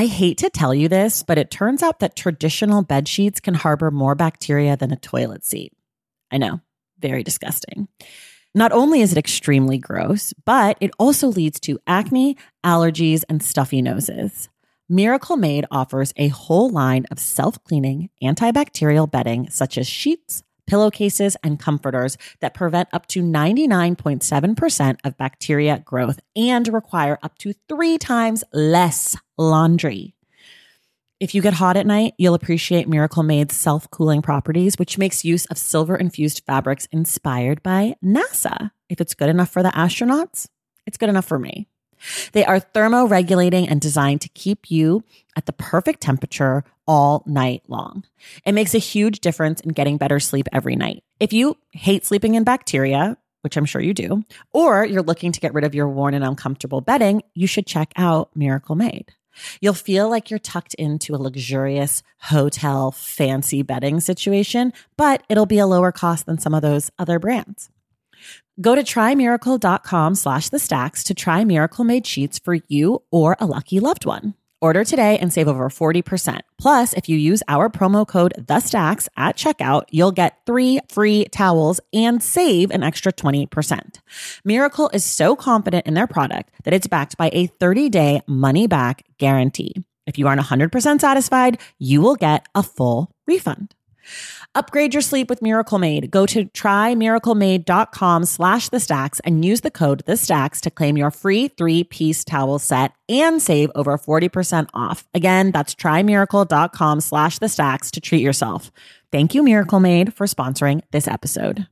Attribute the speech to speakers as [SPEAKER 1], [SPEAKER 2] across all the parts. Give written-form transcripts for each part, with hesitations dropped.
[SPEAKER 1] I hate to tell you this, but it turns out that traditional bed sheets can harbor more bacteria than a toilet seat. I know, very disgusting. Not only is it extremely gross, but it also leads to acne, allergies, and stuffy noses. Miracle Made offers a whole line of self-cleaning, antibacterial bedding such as sheets, pillowcases, and comforters that prevent up to 99.7% of bacteria growth and require up to 3 times less laundry. If you get hot at night, you'll appreciate Miracle Made's self-cooling properties, which makes use of silver-infused fabrics inspired by NASA. If it's good enough for the astronauts, it's good enough for me. They are thermoregulating and designed to keep you at the perfect temperature all night long. It makes a huge difference in getting better sleep every night. If you hate sleeping in bacteria, which I'm sure you do, or you're looking to get rid of your worn and uncomfortable bedding, you should check out Miracle Made. You'll feel like you're tucked into a luxurious hotel fancy bedding situation, but it'll be a lower cost than some of those other brands. Go to trymiracle.com/thestacks to try Miracle Made sheets for you or a lucky loved one. Order today and save over 40%. Plus, if you use our promo code THESTACKS at checkout, you'll get 3 free towels and save an extra 20%. Miracle is so confident in their product that it's backed by a 30-day money-back guarantee. If you aren't 100% satisfied, you will get a full refund. Upgrade your sleep with Miracle Made. Go to trymiraclemade.com/thestacks and use the code THESTACKS to claim your free 3-piece towel set and save over 40% off. Again, that's trymiracle.com/thestacks to treat yourself. Thank you, Miracle Made, for sponsoring this episode.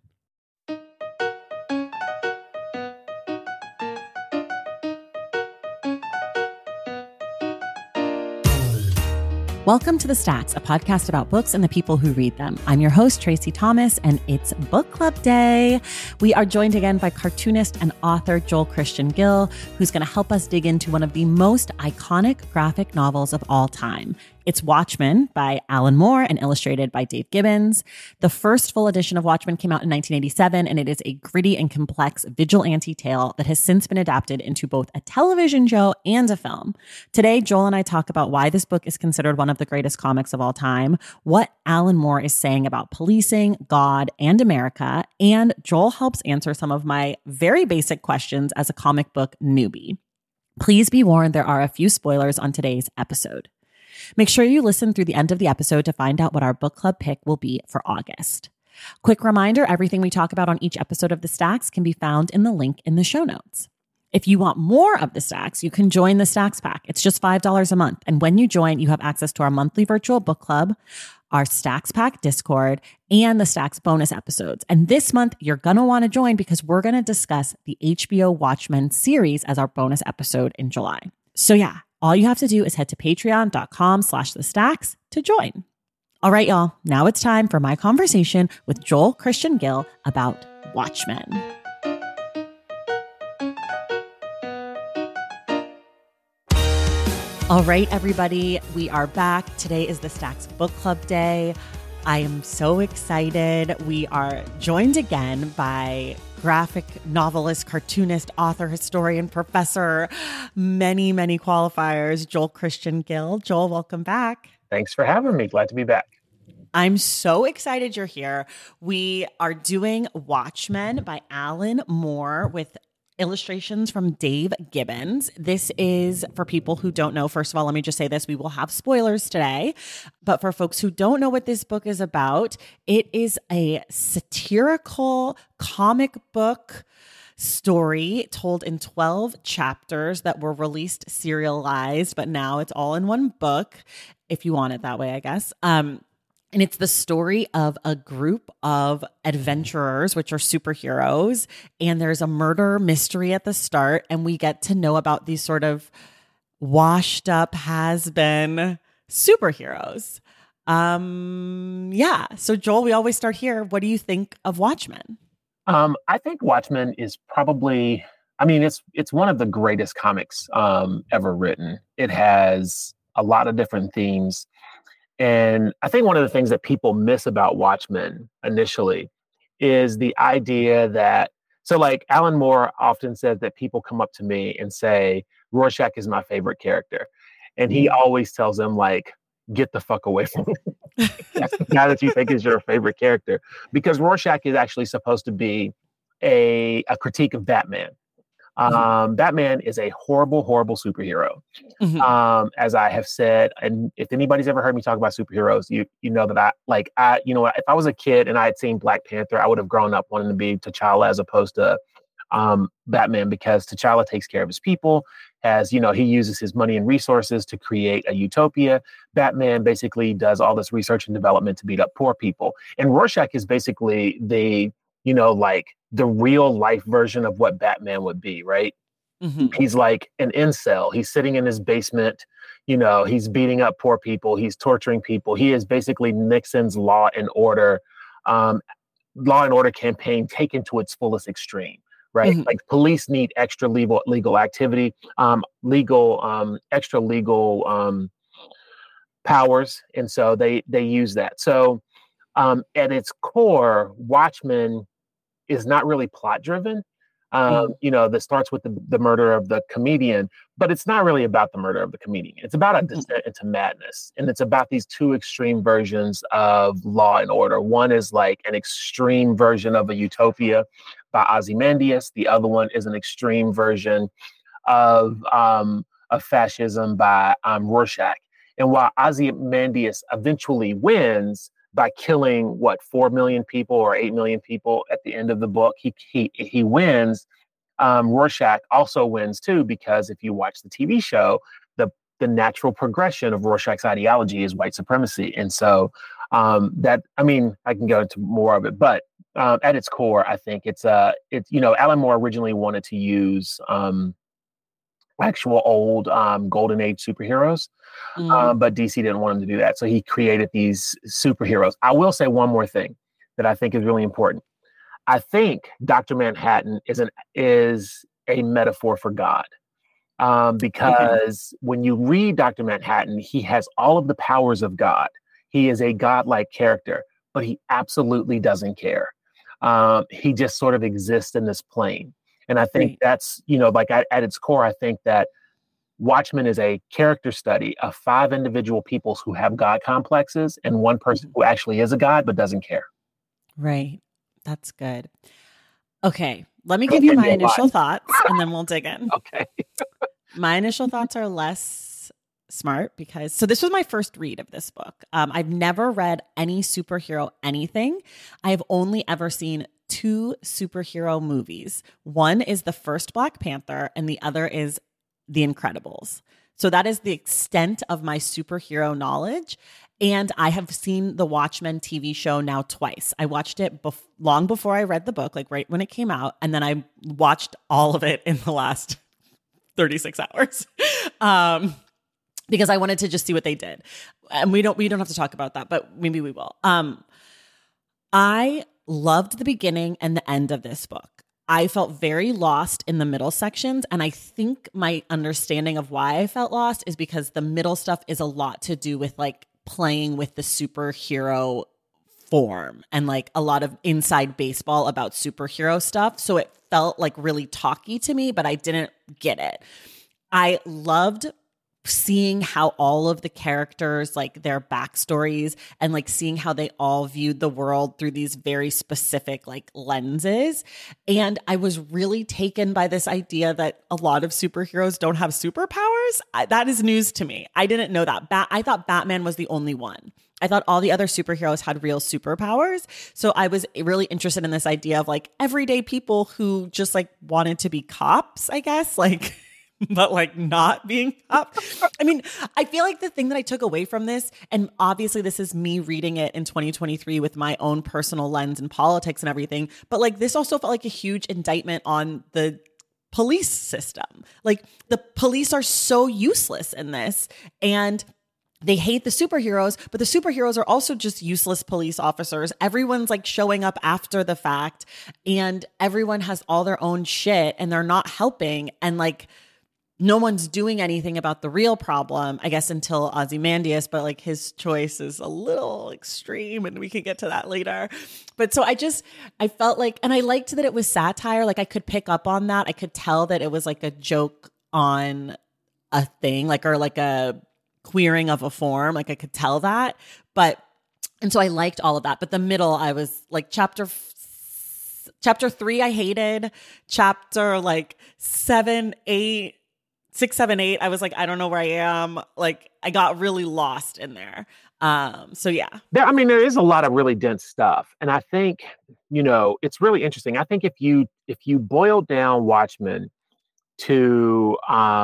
[SPEAKER 1] Welcome to The Stacks, a podcast about books and the people who read them. I'm your host, Tracy Thomas, and it's Book Club Day. We are joined again by cartoonist and author Joel Christian Gill, who's going to help us dig into one of the most iconic graphic novels of all time. It's Watchmen by Alan Moore and illustrated by Dave Gibbons. The first full edition of Watchmen came out in 1987, and it is a gritty and complex vigilante tale that has since been adapted into both a television show and a film. Today, Joel and I talk about why this book is considered one of the greatest comics of all time, what Alan Moore is saying about policing, God, and America, and Joel helps answer some of my very basic questions as a comic book newbie. Please be warned, there are a few spoilers on today's episode. Make sure you listen through the end of the episode to find out what our book club pick will be for August. Quick reminder, everything we talk about on each episode of The Stacks can be found in the link in the show notes. If you want more of The Stacks, you can join the Stacks Pack. It's just $5 a month. And when you join, you have access to our monthly virtual book club, our Stacks Pack Discord, and the Stacks bonus episodes. And this month, you're going to want to join because we're going to discuss the HBO Watchmen series as our bonus episode in July. So yeah, all you have to do is head to patreon.com/thestacks to join. All right, y'all. Now it's time for my conversation with Joel Christian Gill about Watchmen. All right, everybody, we are back. Today is the Stacks Book Club Day. I am so excited. We are joined again by graphic novelist, cartoonist, author, historian, professor, many qualifiers, Joel Christian Gill. Joel, welcome back.
[SPEAKER 2] Thanks for having me. Glad to be back.
[SPEAKER 1] I'm so excited you're here. We are doing Watchmen by Alan Moore with illustrations from Dave Gibbons. This is, for people who don't know, first of all, let me just say this, we will have spoilers today. But for folks who don't know what this book is about, it is a satirical comic book story told in 12 chapters that were released serialized, but now it's all in one book, if you want it that way, I guess. And it's the story of a group of adventurers, which are superheroes, and there's a murder mystery at the start, and we get to know about these sort of washed up has-been superheroes. So Joel, we always start here. What do you think of Watchmen?
[SPEAKER 2] I think Watchmen is probably, it's one of the greatest comics ever written. It has a lot of different themes. And I think one of the things that people miss about Watchmen initially is the idea that, so like Alan Moore often says that people come up to me and say, Rorschach is my favorite character. And he always tells him, like, get the fuck away from me. That's the guy that you think is your favorite character. Because Rorschach is actually supposed to be a critique of Batman. Batman is a horrible, horrible superhero. As I have said, and if anybody's ever heard me talk about superheroes, you know that if I was a kid and I had seen Black Panther, I would have grown up wanting to be T'Challa as opposed to Batman, because T'Challa takes care of his people, he uses his money and resources to create a utopia. Batman basically does all this research and development to beat up poor people. And Rorschach is basically the real life version of what Batman would be, right? He's like an incel. He's sitting in his basement, he's beating up poor people. He's torturing people. He is basically Nixon's law and order campaign taken to its fullest extreme. Right. Like police need extra legal activity, extra legal powers. And so they use that. So at its core, Watchmen is not really plot driven. That starts with the murder of the comedian, but it's not really about the murder of the comedian. It's about a descent into madness. And it's about these two extreme versions of law and order. One is like an extreme version of a utopia by Ozymandias. The other one is an extreme version of fascism by Rorschach. And while Ozymandias eventually wins by killing 4 million people or 8 million people at the end of the book, he wins. Rorschach also wins too, because if you watch the TV show, the natural progression of Rorschach's ideology is white supremacy. And so I can go into more of it, but at its core, I think it's Alan Moore originally wanted to use actual old Golden Age superheroes, but DC didn't want him to do that. So he created these superheroes. I will say one more thing that I think is really important. I think Dr. Manhattan is a metaphor for God, because when you read Dr. Manhattan, he has all of the powers of God. He is a godlike character, but he absolutely doesn't care. He just sort of exists in this plane. And I think that's, at its core, I think that Watchmen is a character study of 5 individual peoples who have God complexes and one person who actually is a god but doesn't care.
[SPEAKER 1] Right. That's good. Okay. Let me give you my initial thoughts and then we'll dig in.
[SPEAKER 2] Okay.
[SPEAKER 1] My initial thoughts are less smart so this was my first read of this book. I've never read any superhero anything. I've only ever seen 2 superhero movies. One is the first Black Panther and the other is The Incredibles. So that is the extent of my superhero knowledge. And I have seen the Watchmen TV show now twice. I watched it long before I read the book, like right when it came out. And then I watched all of it in the last 36 hours. Because I wanted to just see what they did. And we don't have to talk about that, but maybe we will. I loved the beginning and the end of this book. I felt very lost in the middle sections. And I think my understanding of why I felt lost is because the middle stuff is a lot to do with like playing with the superhero form and like a lot of inside baseball about superhero stuff. So it felt like really talky to me, but I didn't get it. I loved seeing how all of the characters, like their backstories and like seeing how they all viewed the world through these very specific like lenses. And I was really taken by this idea that a lot of superheroes don't have superpowers. That is news to me. I didn't know that. I thought Batman was the only one. I thought all the other superheroes had real superpowers. So I was really interested in this idea of like everyday people who just like wanted to be cops, I guess, like but like not being up. I mean, I feel like the thing that I took away from this, and obviously this is me reading it in 2023 with my own personal lens and politics and everything, but like this also felt like a huge indictment on the police system. Like the police are so useless in this, and they hate the superheroes, but the superheroes are also just useless police officers. Everyone's like showing up after the fact, and everyone has all their own shit, and they're not helping. And like, no one's doing anything about the real problem, I guess, until Ozymandias, but like his choice is a little extreme and we can get to that later. But so I felt like, and I liked that it was satire. Like I could pick up on that. I could tell that it was like a joke on a thing, like, or like a queering of a form. Like I could tell that, and so I liked all of that. But the middle, I was like chapter 3, I hated. Chapter like 7, 8, 6, 7, 8. I was like, I don't know where I am. Like I got really lost in there. So yeah.
[SPEAKER 2] There is a lot of really dense stuff. And I think, it's really interesting. I think if you boil down Watchmen to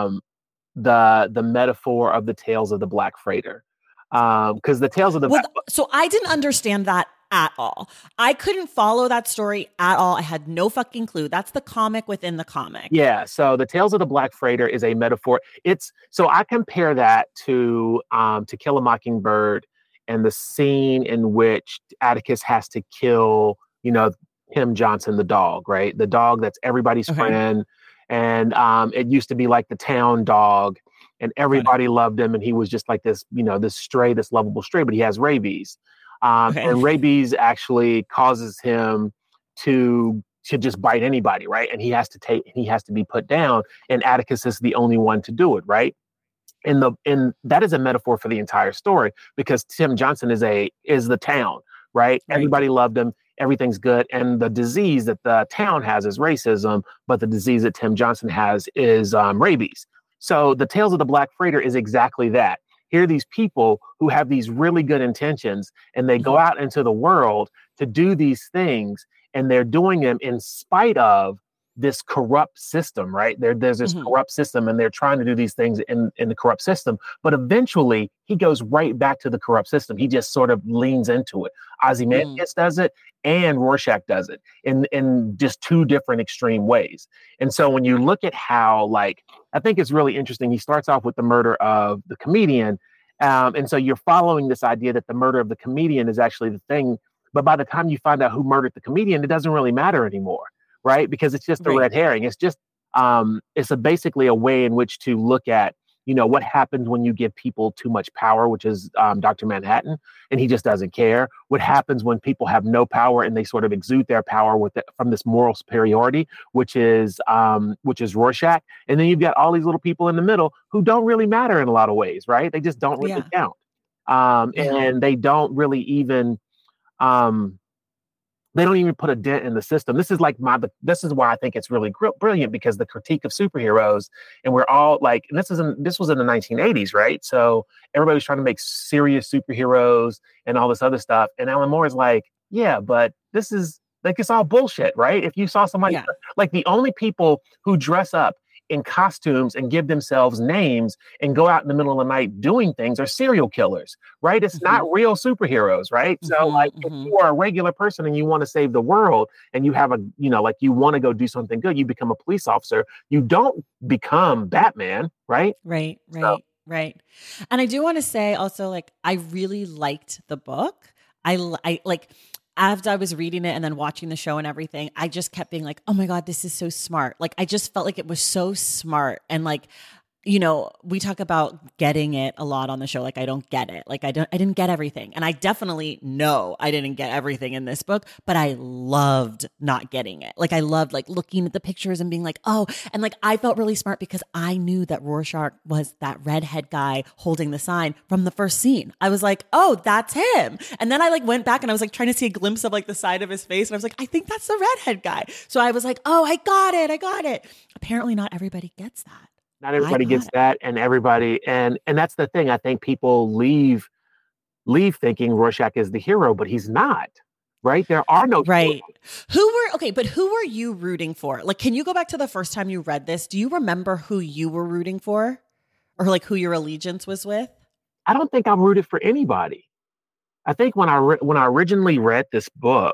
[SPEAKER 2] the metaphor of the Tales of the Black Freighter, because the Tales of the
[SPEAKER 1] so I didn't understand that at all. I couldn't follow that story at all. I had no fucking clue. That's the comic within the comic.
[SPEAKER 2] Yeah. So the Tales of the Black Freighter is a metaphor. So I compare that To Kill a Mockingbird and the scene in which Atticus has to kill, Tim Johnson, the dog, right? The dog that's everybody's friend. And it used to be like the town dog, and everybody loved him. And he was just like this, this lovable stray, but he has rabies. And rabies actually causes him to just bite anybody, right? And he has to be put down. And Atticus is the only one to do it, right? And that is a metaphor for the entire story, because Tim Johnson is the town, right? Everybody loved him. Everything's good. And the disease that the town has is racism, but the disease that Tim Johnson has is rabies. So the Tales of the Black Freighter is exactly that. Here are these people who have these really good intentions, and they go out into the world to do these things, and they're doing them in spite of this corrupt system, right? There's this corrupt system, and they're trying to do these things in the corrupt system. But eventually, he goes right back to the corrupt system. He just sort of leans into it. Ozymandias does it, and Rorschach does it in just two different extreme ways. And so when you look at how, I think it's really interesting. He starts off with the murder of the comedian. And so you're following this idea that the murder of the comedian is actually the thing. But by the time you find out who murdered the comedian, it doesn't really matter anymore, right? Because it's just a red herring. It's just basically a way in which to look at, what happens when you give people too much power, which is Dr. Manhattan, and he just doesn't care. What happens when people have no power and they sort of exude their power from this moral superiority, which is Rorschach. And then you've got all these little people in the middle who don't really matter in a lot of ways, right? They just don't really count. And they don't really even they don't even put a dent in the system. This is why I think it's really brilliant, because the critique of superheroes, and we're all like, and this was in the 1980s, right? So everybody's trying to make serious superheroes and all this other stuff. And Alan Moore is like, yeah, but this is it's all bullshit, right? If you saw somebody, like the only people who dress up in costumes and give themselves names and go out in the middle of the night doing things are serial killers, right? It's not real superheroes, right? So if you are a regular person and you want to save the world, and you have you want to go do something good, you become a police officer. You don't become Batman, right?
[SPEAKER 1] Right. And I do want to say also, I really liked the book. I after I was reading it and then watching the show and everything, I just kept being like, oh my God, this is so smart. I just felt like it was so smart. And we talk about getting it a lot on the show. I don't get it. I didn't get everything. And I definitely know I didn't get everything in this book, but I loved not getting it. I loved looking at the pictures and being like, oh, and I felt really smart because I knew that Rorschach was that redhead guy holding the sign from the first scene. I was like, oh, that's him. And then I went back and I was trying to see a glimpse of the side of his face. And I was like, I think that's the redhead guy. So I was like, oh, I got it. Apparently not everybody gets that.
[SPEAKER 2] Not everybody gets that, and that's the thing. I think people leave thinking Rorschach is the hero, but he's not. Right? There are no
[SPEAKER 1] heroes. But who were you rooting for? Can you go back to the first time you read this? Do you remember who you were rooting for, or who your allegiance was with?
[SPEAKER 2] I don't think I rooted for anybody. I think when I originally read this book,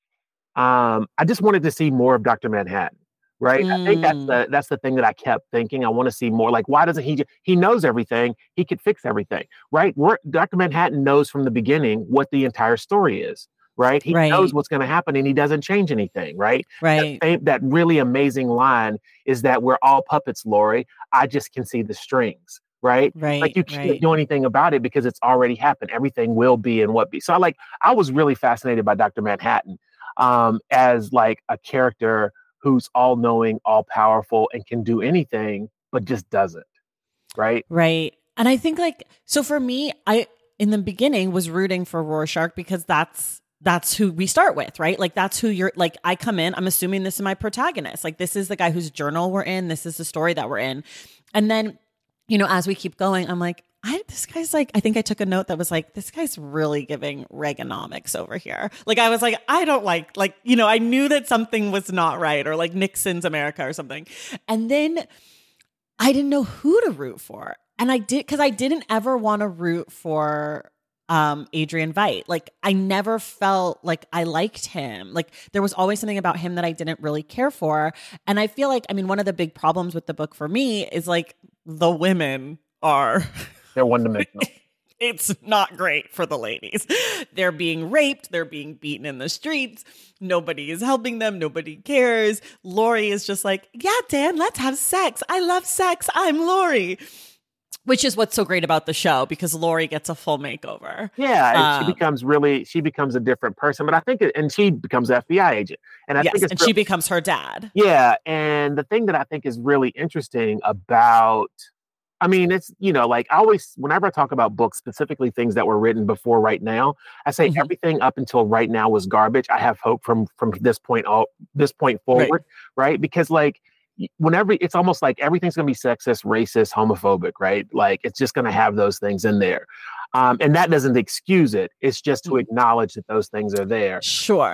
[SPEAKER 2] I just wanted to see more of Dr. Manhattan. Right. I think that's the thing that I kept thinking. I want to see more. Why doesn't he knows everything. He could fix everything. Right. Dr. Manhattan knows from the beginning what the entire story is. Right. He knows what's going to happen, and he doesn't change anything. Right.
[SPEAKER 1] Right.
[SPEAKER 2] That really amazing line is that we're all puppets, Laurie. I just can see the strings. Right.
[SPEAKER 1] Right.
[SPEAKER 2] You can't do anything about it because it's already happened. Everything will be and what be. So I was really fascinated by Dr. Manhattan as a character who's all-knowing, all-powerful, and can do anything, but just doesn't. right?
[SPEAKER 1] Right. And I think like, so for me, I, in the beginning was rooting for Rorschach because that's who we start with, right? Like that's who you're like, I come in, I'm assuming this is my protagonist. Like this is the guy whose journal we're in. This is the story that we're in. And then, you know, as we keep going, I'm like, this guy's like, I think I took a note that was like, this guy's really giving Reaganomics over here. Like, I was like, I don't like, you know, I knew that something was not right, or like Nixon's America or something. And then I didn't know who to root for. And I did, because I didn't ever want to root for Adrian Veidt. Like I never felt like I liked him. Like there was always something about him that I didn't really care for. And I feel like, I mean, one of the big problems with the book for me is like the women are
[SPEAKER 2] they're one-dimensional.
[SPEAKER 1] It's not great for the ladies. They're being raped. They're being beaten in the streets. Nobody is helping them. Nobody cares. Laurie is just like, yeah, Dan, let's have sex. I love sex. I'm Laurie. Which is what's so great about the show, because Laurie gets a full makeover.
[SPEAKER 2] Yeah, and she becomes a different person. But I think, and she becomes an FBI agent. And I think
[SPEAKER 1] she becomes her dad.
[SPEAKER 2] Yeah, and the thing that I think is really interesting about, I mean, it's, you know, like I always, whenever I talk about books, specifically things that were written before Right Now, I say everything up until Right Now was garbage. I have hope from this point forward, right? Because like, whenever it's almost like everything's going to be sexist, racist, homophobic, right? Like it's just going to have those things in there. And that doesn't excuse it. It's just to acknowledge that those things are there.
[SPEAKER 1] Sure.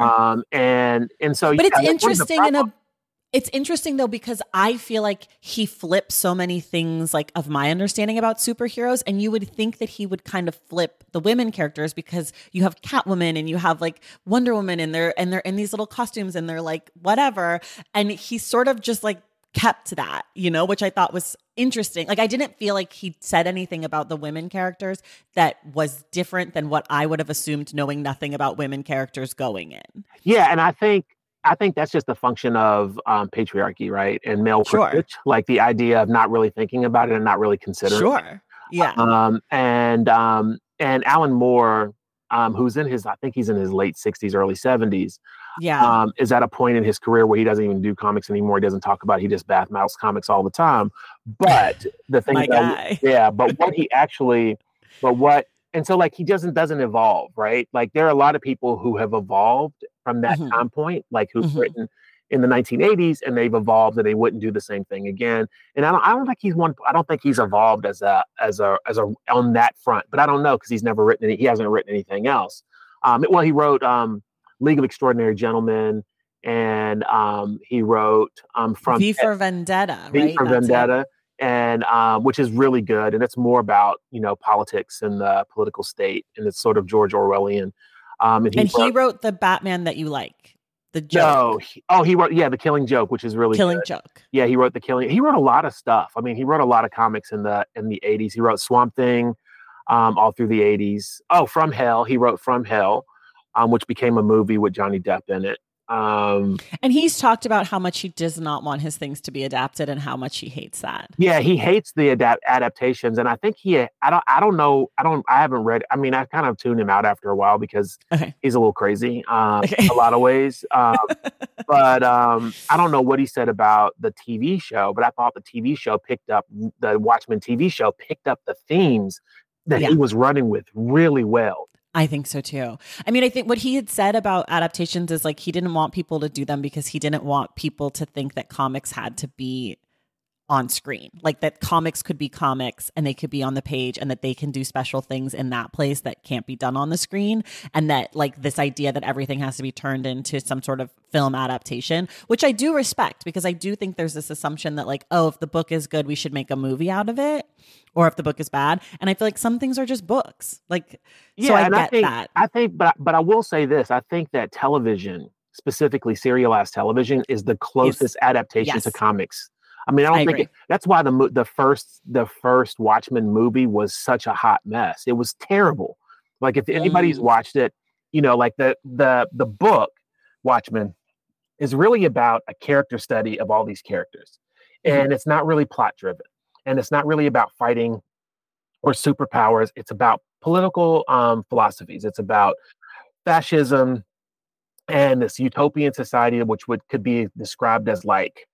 [SPEAKER 2] And so,
[SPEAKER 1] but it's interesting it's interesting though, because I feel like he flips so many things like of my understanding about superheroes. And you would think that he would kind of flip the women characters, because you have Catwoman and you have like Wonder Woman, and they're in these little costumes and they're like, whatever. And he sort of just like kept that, you know, which I thought was interesting. Like I didn't feel like he said anything about the women characters that was different than what I would have assumed, knowing nothing about women characters going in.
[SPEAKER 2] Yeah. And I think that's just a function of patriarchy, right? And male privilege, like the idea of not really thinking about it and not really considering.
[SPEAKER 1] Sure. Yeah.
[SPEAKER 2] And Alan Moore, who's I think he's in his late 60s, early 70s.
[SPEAKER 1] Yeah.
[SPEAKER 2] Is at a point in his career where he doesn't even do comics anymore. He doesn't talk about it. He just bathmouths comics all the time. But the thing and so like he doesn't evolve, right? Like there are a lot of people who have evolved from that time point, like who've written in the 1980s, and they've evolved and they wouldn't do the same thing again. And I don't think he's evolved as a on that front, but I don't know, because he hasn't written anything else. Well, he wrote League of Extraordinary Gentlemen, and he wrote from
[SPEAKER 1] V for Vendetta,
[SPEAKER 2] V for Vendetta. And which is really good, and it's more about, you know, politics and the political state, and it's sort of George Orwellian. And he wrote
[SPEAKER 1] the Batman that you like, The Joke.
[SPEAKER 2] He wrote The Killing Joke, which is really
[SPEAKER 1] Killing
[SPEAKER 2] good.
[SPEAKER 1] Joke.
[SPEAKER 2] Yeah, he wrote He wrote a lot of stuff. I mean, he wrote a lot of comics in the 80s. He wrote Swamp Thing all through the 80s. Oh, From Hell. He wrote From Hell, which became a movie with Johnny Depp in it.
[SPEAKER 1] And he's talked about how much he does not want his things to be adapted and how much he hates that.
[SPEAKER 2] Yeah, he hates the adaptations, and I think I haven't read. I mean, I kind of tuned him out after a while because he's a little crazy in a lot of ways. But I don't know what he said about the TV show, but I thought the Watchmen TV show picked up the themes that he was running with really well.
[SPEAKER 1] I think so too. I mean, I think what he had said about adaptations is like he didn't want people to do them because he didn't want people to think that comics had to be on screen, like that comics could be comics and they could be on the page, and that they can do special things in that place that can't be done on the screen. And that like this idea that everything has to be turned into some sort of film adaptation, which I do respect, because I do think there's this assumption that like, oh, if the book is good, we should make a movie out of it, or if the book is bad. And I feel like some things are just books. Like, so I get that.
[SPEAKER 2] I think, but I will say this, I think that television, specifically serialized television, is the closest adaptation to comics. I mean, I don't think that's why the first Watchmen movie was such a hot mess. It was terrible. Like if anybody's watched it, you know, like the book Watchmen is really about a character study of all these characters, and it's not really plot driven, and it's not really about fighting or superpowers. It's about political philosophies. It's about fascism and this utopian society, which could be described as like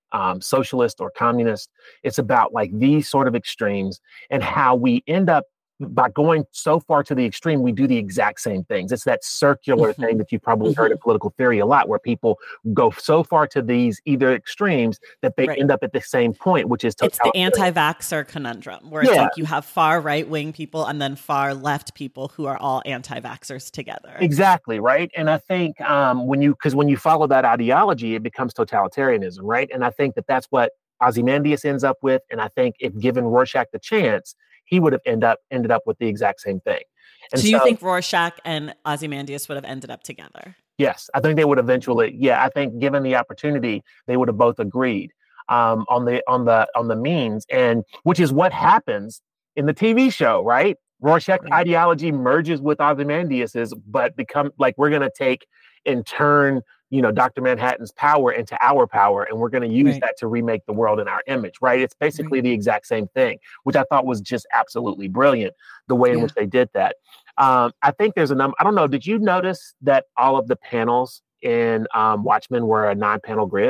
[SPEAKER 2] socialist or communist. It's about like these sort of extremes and how we end up by going so far to the extreme, we do the exact same things. It's that circular thing that you probably heard in political theory a lot, where people go so far to these either extremes that they end up at the same point, which is
[SPEAKER 1] it's the anti-vaxxer conundrum, where it's like you have far right-wing people and then far left people who are all anti-vaxxers together.
[SPEAKER 2] Exactly, right? And I think when you follow that ideology, it becomes totalitarianism, right? And I think that that's what Ozymandias ends up with. And I think if given Rorschach the chance, he would have ended up with the exact same thing. And
[SPEAKER 1] so you think Rorschach and Ozymandias would have ended up together?
[SPEAKER 2] Yes, I think they would eventually. Yeah, I think given the opportunity, they would have both agreed on the means, and which is what happens in the TV show, right? Rorschach's ideology merges with Ozymandias's, but become like we're going to take and turn Dr. Manhattan's power into our power, and we're going to use that to remake the world in our image, right? It's basically the exact same thing, which I thought was just absolutely brilliant, the way in which they did that. I think there's a number. I don't know. Did you notice that all of the panels in Watchmen were a 9-panel grid?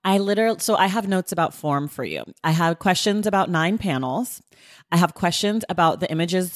[SPEAKER 1] So I have notes about form for you. I have questions about 9 panels. I have questions about the images.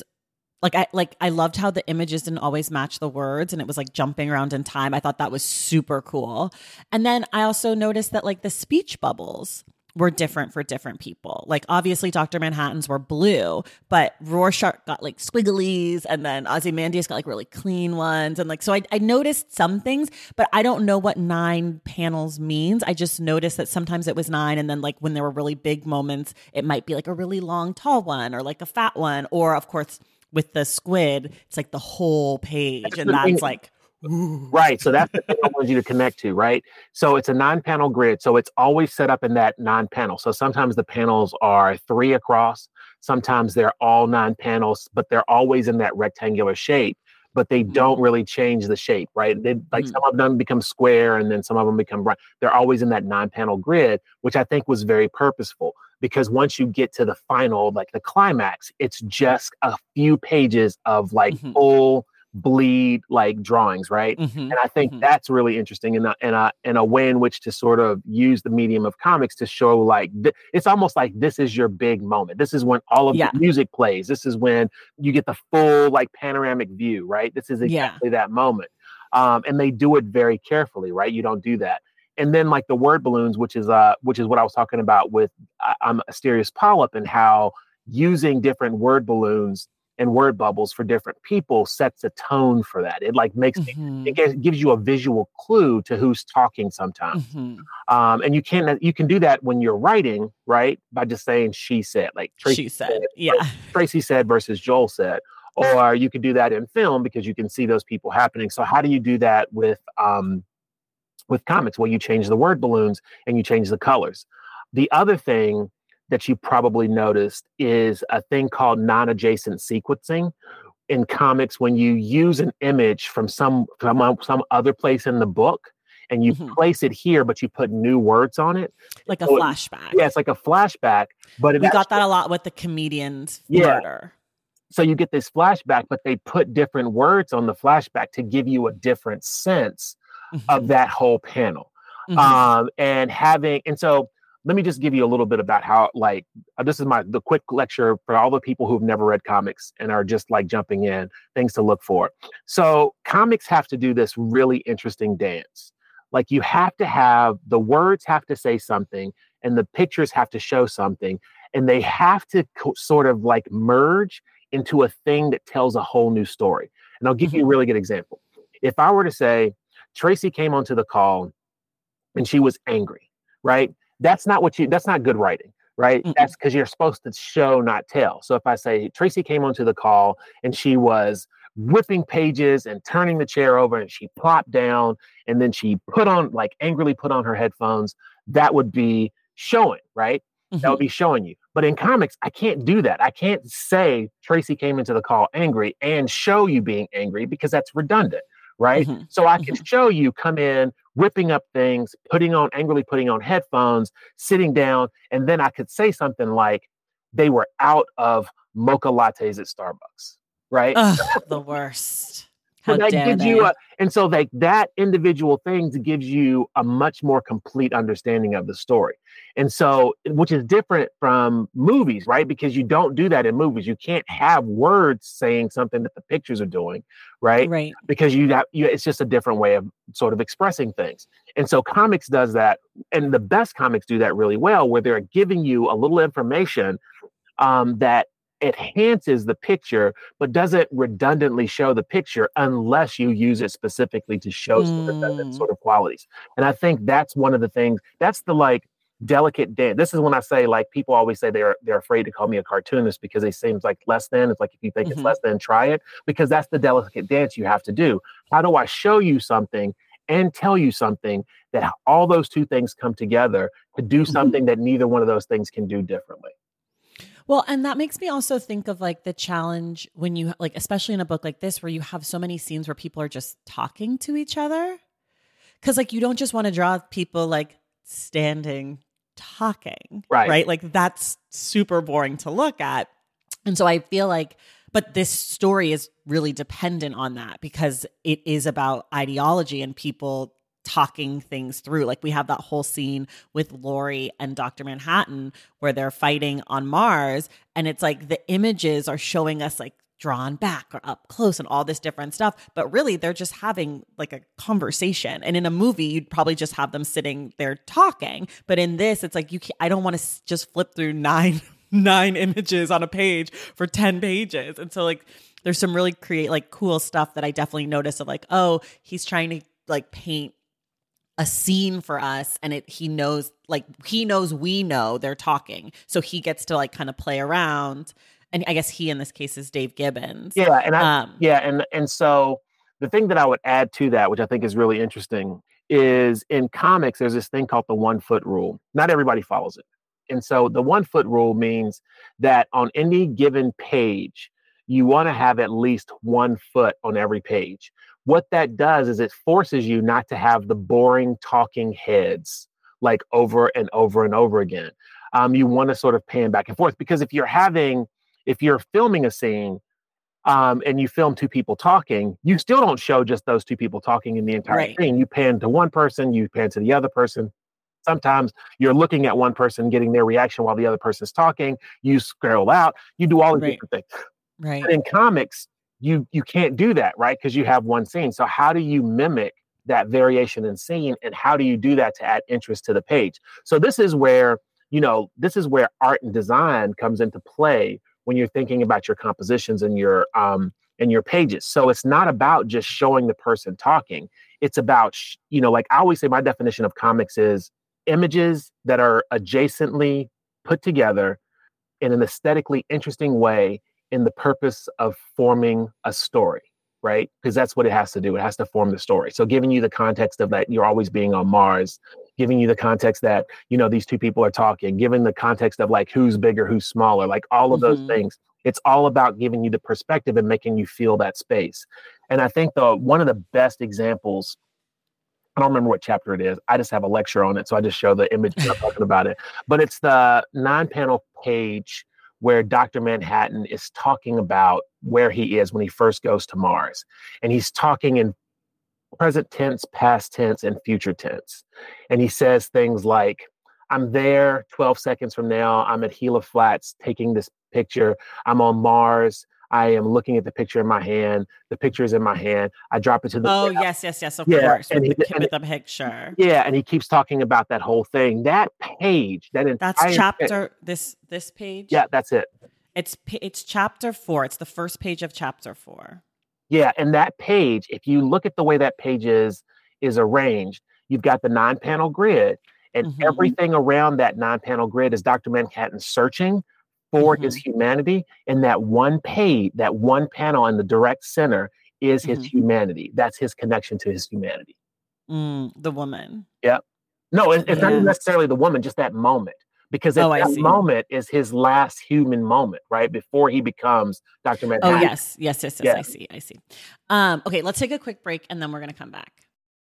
[SPEAKER 1] I loved how the images didn't always match the words, and it was like jumping around in time. I thought that was super cool. And then I also noticed that like the speech bubbles were different for different people. Like obviously Dr. Manhattan's were blue, but Rorschach got like squigglies, and then Ozymandias got like really clean ones. And like, so I noticed some things, but I don't know what 9 panels means. I just noticed that sometimes it was 9. And then like when there were really big moments, it might be like a really long, tall one or like a fat one. Or of course, with the squid, it's like the whole page. And that's like, ooh.
[SPEAKER 2] Right. So that's the thing I wanted you to connect to, right? So it's a 9-panel grid. So it's always set up in that 9-panel. So sometimes the panels are 3 across. Sometimes they're all 9 panels, but they're always in that rectangular shape, but they don't really change the shape, right? They some of them become square and then some of them become round. They're always in that 9-panel grid, which I think was very purposeful. Because once you get to the final, like the climax, it's just a few pages of like full bleed like drawings, right? And I think that's really interesting in a way in which to sort of use the medium of comics to show like it's almost like this is your big moment. This is when all of the music plays. This is when you get the full like panoramic view, right? This is exactly that moment. And they do it very carefully, right? You don't do that. And then like the word balloons, which is what I was talking about with Asterios Polyp, and how using different word balloons and word bubbles for different people sets a tone for that. It like makes it gives you a visual clue to who's talking sometimes. And you can do that when you're writing, right? By just saying she said, like Tracy said, Tracy said versus Joel said. Or you could do that in film because you can see those people happening. So how do you do that with comics? Well, you change the word balloons and you change the colors. The other thing that you probably noticed is a thing called non-adjacent sequencing in comics. When you use an image from some other place in the book and you place it here, but you put new words on it.
[SPEAKER 1] Like a flashback.
[SPEAKER 2] Yeah, it's like a flashback. But
[SPEAKER 1] we got that a lot with the comedian's murder.
[SPEAKER 2] So you get this flashback, but they put different words on the flashback to give you a different sense of that whole panel. And so let me just give you a little bit about how, like, this is the quick lecture for all the people who've never read comics and are just like jumping in, things to look for. So comics have to do this really interesting dance. Like you have to have, the words have to say something and the pictures have to show something, and they have to sort of like merge into a thing that tells a whole new story. And I'll give you a really good example. If I were to say, Tracy came onto the call and she was angry, right? That's not good writing, right? That's because you're supposed to show, not tell. So if I say Tracy came onto the call and she was whipping pages and turning the chair over and she plopped down and then she angrily put on her headphones, that would be showing, right? That would be showing you. But in comics, I can't do that. I can't say Tracy came into the call angry and show you being angry because that's redundant, right? So I can show you come in, ripping up things, angrily putting on headphones, sitting down, and then I could say something like they were out of mocha lattes at Starbucks, right?
[SPEAKER 1] The worst. How
[SPEAKER 2] that
[SPEAKER 1] dare
[SPEAKER 2] gives
[SPEAKER 1] they?
[SPEAKER 2] you and so like that individual thing gives you a much more complete understanding of the story. And so, which is different from movies, right? Because you don't do that in movies. You can't have words saying something that the pictures are doing, right?
[SPEAKER 1] Right.
[SPEAKER 2] Because it's just a different way of sort of expressing things. And so comics does that. And the best comics do that really well, where they're giving you a little information that enhances the picture, but doesn't redundantly show the picture unless you use it specifically to show sort of qualities. And I think that's one of the things, that's the like delicate dance. This is when I say, like, people always say they're afraid to call me a cartoonist because it seems like less than. It's like, if you think it's less than, try it, because that's the delicate dance you have to do. How do I show you something and tell you something that all those two things come together to do something that neither one of those things can do differently?
[SPEAKER 1] Well, and that makes me also think of like the challenge when you like, especially in a book like this, where you have so many scenes where people are just talking to each other. Cause like, you don't just want to draw people like standing talking, right? Like that's super boring to look at. And so I feel like, but this story is really dependent on that because it is about ideology and people talking things through. Like we have that whole scene with Laurie and Dr. Manhattan where they're fighting on Mars. And it's like the images are showing us like drawn back or up close and all this different stuff. But really they're just having like a conversation. And in a movie, you'd probably just have them sitting there talking. But in this, it's like, I don't want to just flip through nine images on a page for 10 pages. And so like, there's some really cool stuff that I definitely noticed of like, oh, he's trying to like paint a scene for us, and he knows we know they're talking, so he gets to like kind of play around. And I guess he in this case is Dave Gibbons.
[SPEAKER 2] Yeah, and so the thing that I would add to that, which I think is really interesting, is in comics there's this thing called the 1 foot rule. Not everybody follows it, and so the 1 foot rule means that on any given page, you want to have at least 1 foot on every page. What that does is it forces you not to have the boring talking heads like over and over and over again. You want to sort of pan back and forth, because if you're filming a scene and you film two people talking, you still don't show just those two people talking in the entire scene. You pan to one person, you pan to the other person. Sometimes you're looking at one person, getting their reaction while the other person's talking. You scroll out, you do all these different things.
[SPEAKER 1] Right.
[SPEAKER 2] But in comics, you can't do that, right? Because you have one scene. So how do you mimic that variation in scene, and how do you do that to add interest to the page? So this is where art and design comes into play when you're thinking about your compositions and your pages. So it's not about just showing the person talking. It's about, like I always say, my definition of comics is images that are adjacently put together in an aesthetically interesting way in the purpose of forming a story, right? Because that's what it has to do. It has to form the story. So giving you the context of that you're always being on Mars, giving you the context that, these two people are talking, giving the context of like who's bigger, who's smaller, like all of those things. It's all about giving you the perspective and making you feel that space. And I think one of the best examples, I don't remember what chapter it is. I just have a lecture on it. So I just show the image I'm talking about it. But it's the 9-panel page where Dr. Manhattan is talking about where he is when he first goes to Mars. And he's talking in present tense, past tense, and future tense. And he says things like, I'm there 12 seconds from now. I'm at Gila Flats taking this picture. I'm on Mars. I am looking at the picture in my hand. The picture is in my hand. I drop it to the ground.
[SPEAKER 1] Yes, of course. With the picture.
[SPEAKER 2] Yeah, and he keeps talking about that whole thing. That page,
[SPEAKER 1] that's chapter. This page.
[SPEAKER 2] Yeah, that's it.
[SPEAKER 1] It's chapter 4. It's the first page of chapter 4.
[SPEAKER 2] Yeah, and that page, if you look at the way that page is arranged, you've got the 9-panel grid, and everything around that 9-panel grid is Dr. Manhattan searching for his humanity. And that one page, that one panel in the direct center is his humanity. That's his connection to his humanity.
[SPEAKER 1] The woman.
[SPEAKER 2] Yeah. No, it's not even necessarily the woman, just that moment. Because that moment is his last human moment, right? Before he becomes Dr. Manhattan.
[SPEAKER 1] Oh, yes. I see. Okay, let's take a quick break and then we're going to come back.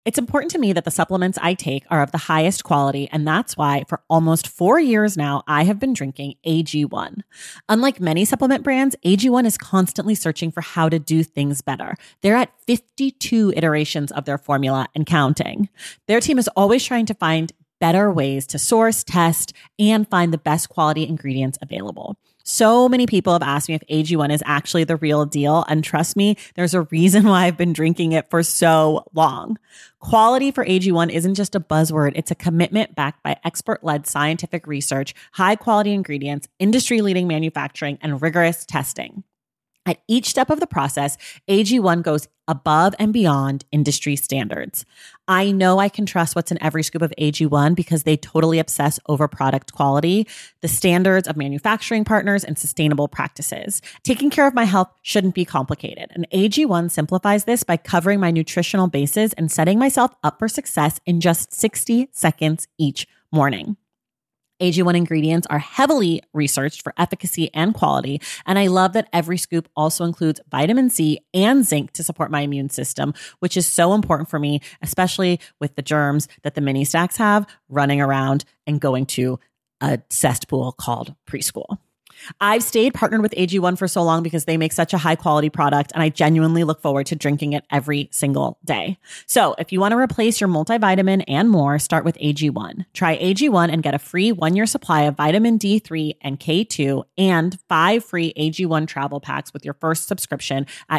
[SPEAKER 1] It's important to me that the supplements I take are of the highest quality, and that's why for almost 4 years now, I have been drinking AG1. Unlike many supplement brands, AG1 is constantly searching for how to do things better. They're at 52 iterations of their formula and counting. Their team is always trying to find better ways to source, test, and find the best quality ingredients available. So many people have asked me if AG1 is actually the real deal. And trust me, there's a reason why I've been drinking it for so long. Quality for AG1 isn't just a buzzword. It's a commitment backed by expert-led scientific research, high-quality ingredients, industry-leading manufacturing, and rigorous testing. At each step of the process, AG1 goes above and beyond industry standards. I know I can trust what's in every scoop of AG1 because they totally obsess over product quality, the standards of manufacturing partners, and sustainable practices. Taking care of my health shouldn't be complicated, and AG1 simplifies this by covering my nutritional bases and setting myself up for success in just 60 seconds each morning. AG1 ingredients are heavily researched for efficacy and quality, and I love that every scoop also includes vitamin C and zinc to support my immune system, which is so important for me, especially with the germs that the mini stacks have running around and going to a cesspool called preschool. I've stayed partnered with AG1 for so long because they make such a high quality product, and I genuinely look forward to drinking it every single day. So if you want to replace your multivitamin and more, start with AG1. Try AG1 and get a free 1-year supply of vitamin D3 and K2 and 5 free AG1 travel packs with your first subscription at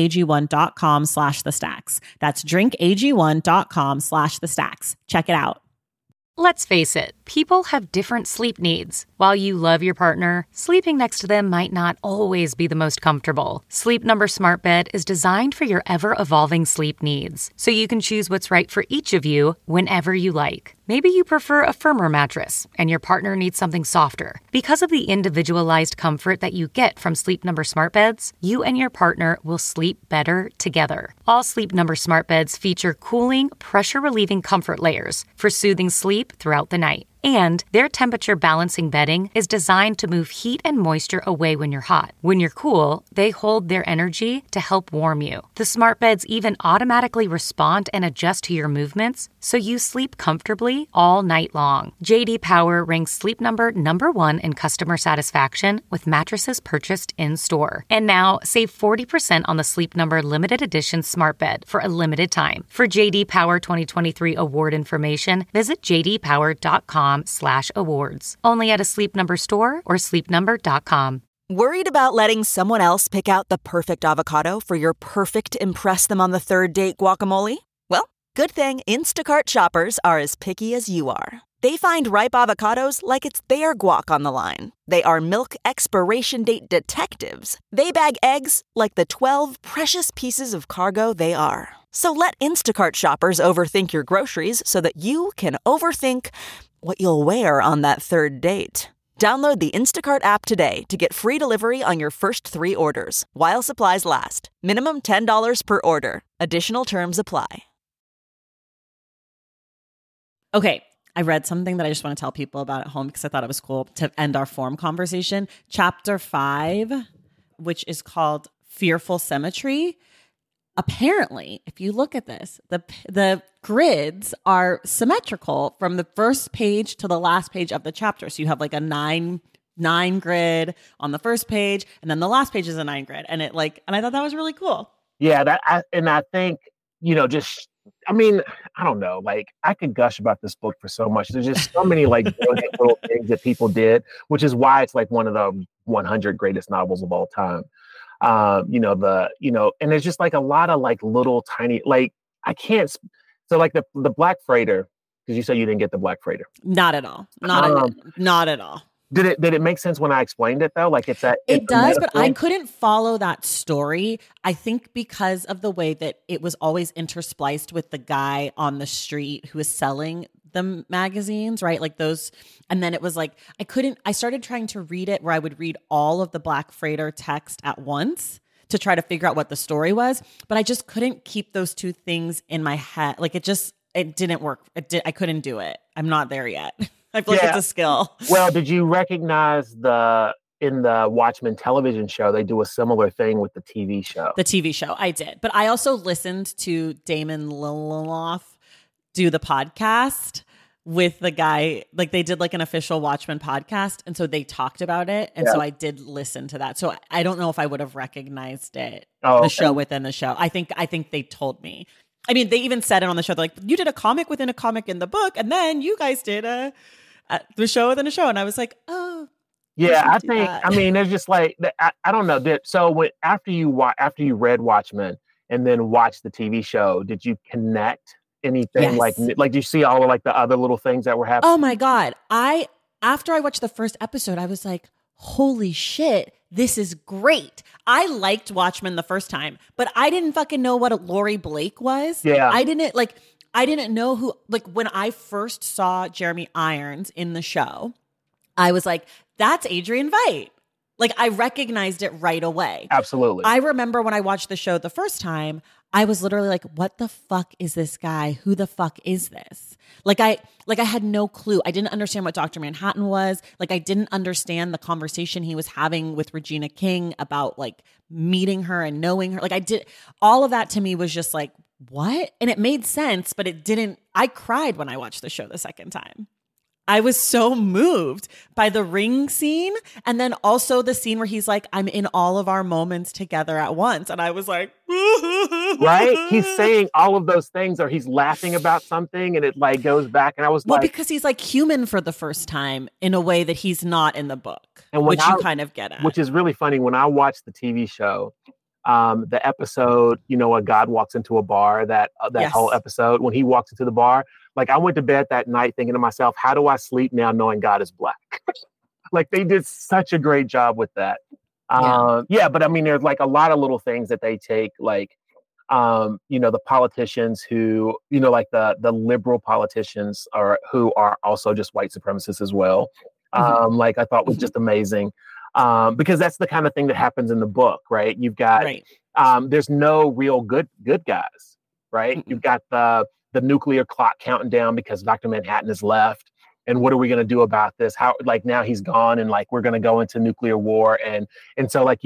[SPEAKER 1] drinkag1.com/thestacks. That's drinkag1.com/thestacks. Check it out.
[SPEAKER 3] Let's face it, people have different sleep needs. While you love your partner, sleeping next to them might not always be the most comfortable. Sleep Number Smart Bed is designed for your ever-evolving sleep needs, so you can choose what's right for each of you whenever you like. Maybe you prefer a firmer mattress and your partner needs something softer. Because of the individualized comfort that you get from Sleep Number Smart Beds, you and your partner will sleep better together. All Sleep Number Smart Beds feature cooling, pressure-relieving comfort layers for soothing sleep throughout the night. And their temperature balancing bedding is designed to move heat and moisture away when you're hot. When you're cool, they hold their energy to help warm you. The smart beds even automatically respond and adjust to your movements, so you sleep comfortably all night long. JD Power ranks Sleep Number #1 in customer satisfaction with mattresses purchased in-store. And now, save 40% on the Sleep Number Limited Edition Smart Bed for a limited time. For JD Power 2023 award information, visit jdpower.com/awards. Only at a Sleep Number store or sleepnumber.com.
[SPEAKER 4] Worried about letting someone else pick out the perfect avocado for your perfect impress them on the third date guacamole? Well, good thing Instacart shoppers are as picky as you are. They find ripe avocados like it's their guac on the line. They are milk expiration date detectives. They bag eggs like the 12 precious pieces of cargo they are. So let Instacart shoppers overthink your groceries so that you can overthink what you'll wear on that third date. Download the Instacart app today to get free delivery on your first 3 orders, while supplies last. Minimum $10 per order. Additional terms apply.
[SPEAKER 1] Okay, I read something that I just want to tell people about at home because I thought it was cool to end our forum conversation. Chapter 5, which is called Fearful Symmetry. Apparently, if you look at this, the grids are symmetrical from the first page to the last page of the chapter. So you have like a nine grid on the first page, and then the last page is a 9 grid. And I thought that was really cool.
[SPEAKER 2] Yeah, I think, I don't know, I could gush about this book for so much. There's just so many brilliant little things that people did, which is why it's one of the 100 greatest novels of all time. And there's just a lot of little tiny, the Black Freighter, because you said you didn't get the Black Freighter.
[SPEAKER 1] Not at all. Not at all.
[SPEAKER 2] Did it make sense when I explained it though?
[SPEAKER 1] It does, but I couldn't follow that story. I think because of the way that it was always interspliced with the guy on the street who was selling the magazines, right? Those, and then it was I started trying to read it where I would read all of the Black Freighter text at once to try to figure out what the story was, but I just couldn't keep those two things in my head. It didn't work. I couldn't do it. I'm not there yet. I feel like it's a skill.
[SPEAKER 2] Well, did you recognize in the Watchmen television show, they do a similar thing with the TV show?
[SPEAKER 1] The TV show, I did. But I also listened to Damon Lindelof. do the podcast with the guy, like they did like an official Watchmen podcast. And so they talked about it. And so I did listen to that. So I don't know if I would have recognized it, the show within the show. I think they told me. I mean, they even said it on the show. They're like, you did a comic within a comic in the book. And then you guys did the show within a show. And I was like, oh.
[SPEAKER 2] Yeah, I think that. I mean, there's just like I don't know. So after you read Watchmen and then watched the TV show, did you connect anything like do you see all of like the other little things that were happening?
[SPEAKER 1] Oh my God. After I watched the first episode, I was like, holy shit, this is great. I liked Watchmen the first time, but I didn't fucking know what a Laurie Blake was.
[SPEAKER 2] Yeah.
[SPEAKER 1] I didn't know who, like when I first saw Jeremy Irons in the show, I was like, that's Adrian Veidt. Like I recognized it right away.
[SPEAKER 2] Absolutely.
[SPEAKER 1] I remember when I watched the show the first time, I was literally like, what the fuck is this guy? Who the fuck is this? Like I had no clue. I didn't understand what Dr. Manhattan was. Like I didn't understand the conversation he was having with Regina King about like meeting her and knowing her. Like I did, all of that to me was just like, what? And it made sense, but it didn't. I cried when I watched the show the second time. I was so moved by the ring scene. And then also the scene where he's like, I'm in all of our moments together at once. And I was like,
[SPEAKER 2] right? He's saying all of those things, or he's laughing about something and it like goes back. And I was like,
[SPEAKER 1] because he's like human for the first time in a way that he's not in the book,
[SPEAKER 2] and
[SPEAKER 1] which you kind of get at.
[SPEAKER 2] Which is really funny. When I watched the TV show, the episode, when God walks into a bar, that whole episode, when he walks into the bar, like I went to bed that night thinking to myself, how do I sleep now knowing God is black? Like they did such a great job with that. But I mean, there's like a lot of little things that they take, like, the politicians who, like the liberal politicians who are also just white supremacists as well. Like I thought was just amazing. Because that's the kind of thing that happens in the book, right? You've got, there's no real good guys, right? Mm-mm. You've got the nuclear clock counting down because Dr. Manhattan is left. And what are we going to do about this? How, like now he's gone and like, we're going to go into nuclear war. And so like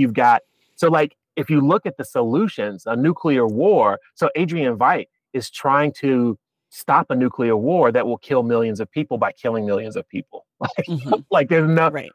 [SPEAKER 2] if you look at the solutions, a nuclear war, so Adrian Veidt is trying to stop a nuclear war that will kill millions of people by killing millions of people. Like there's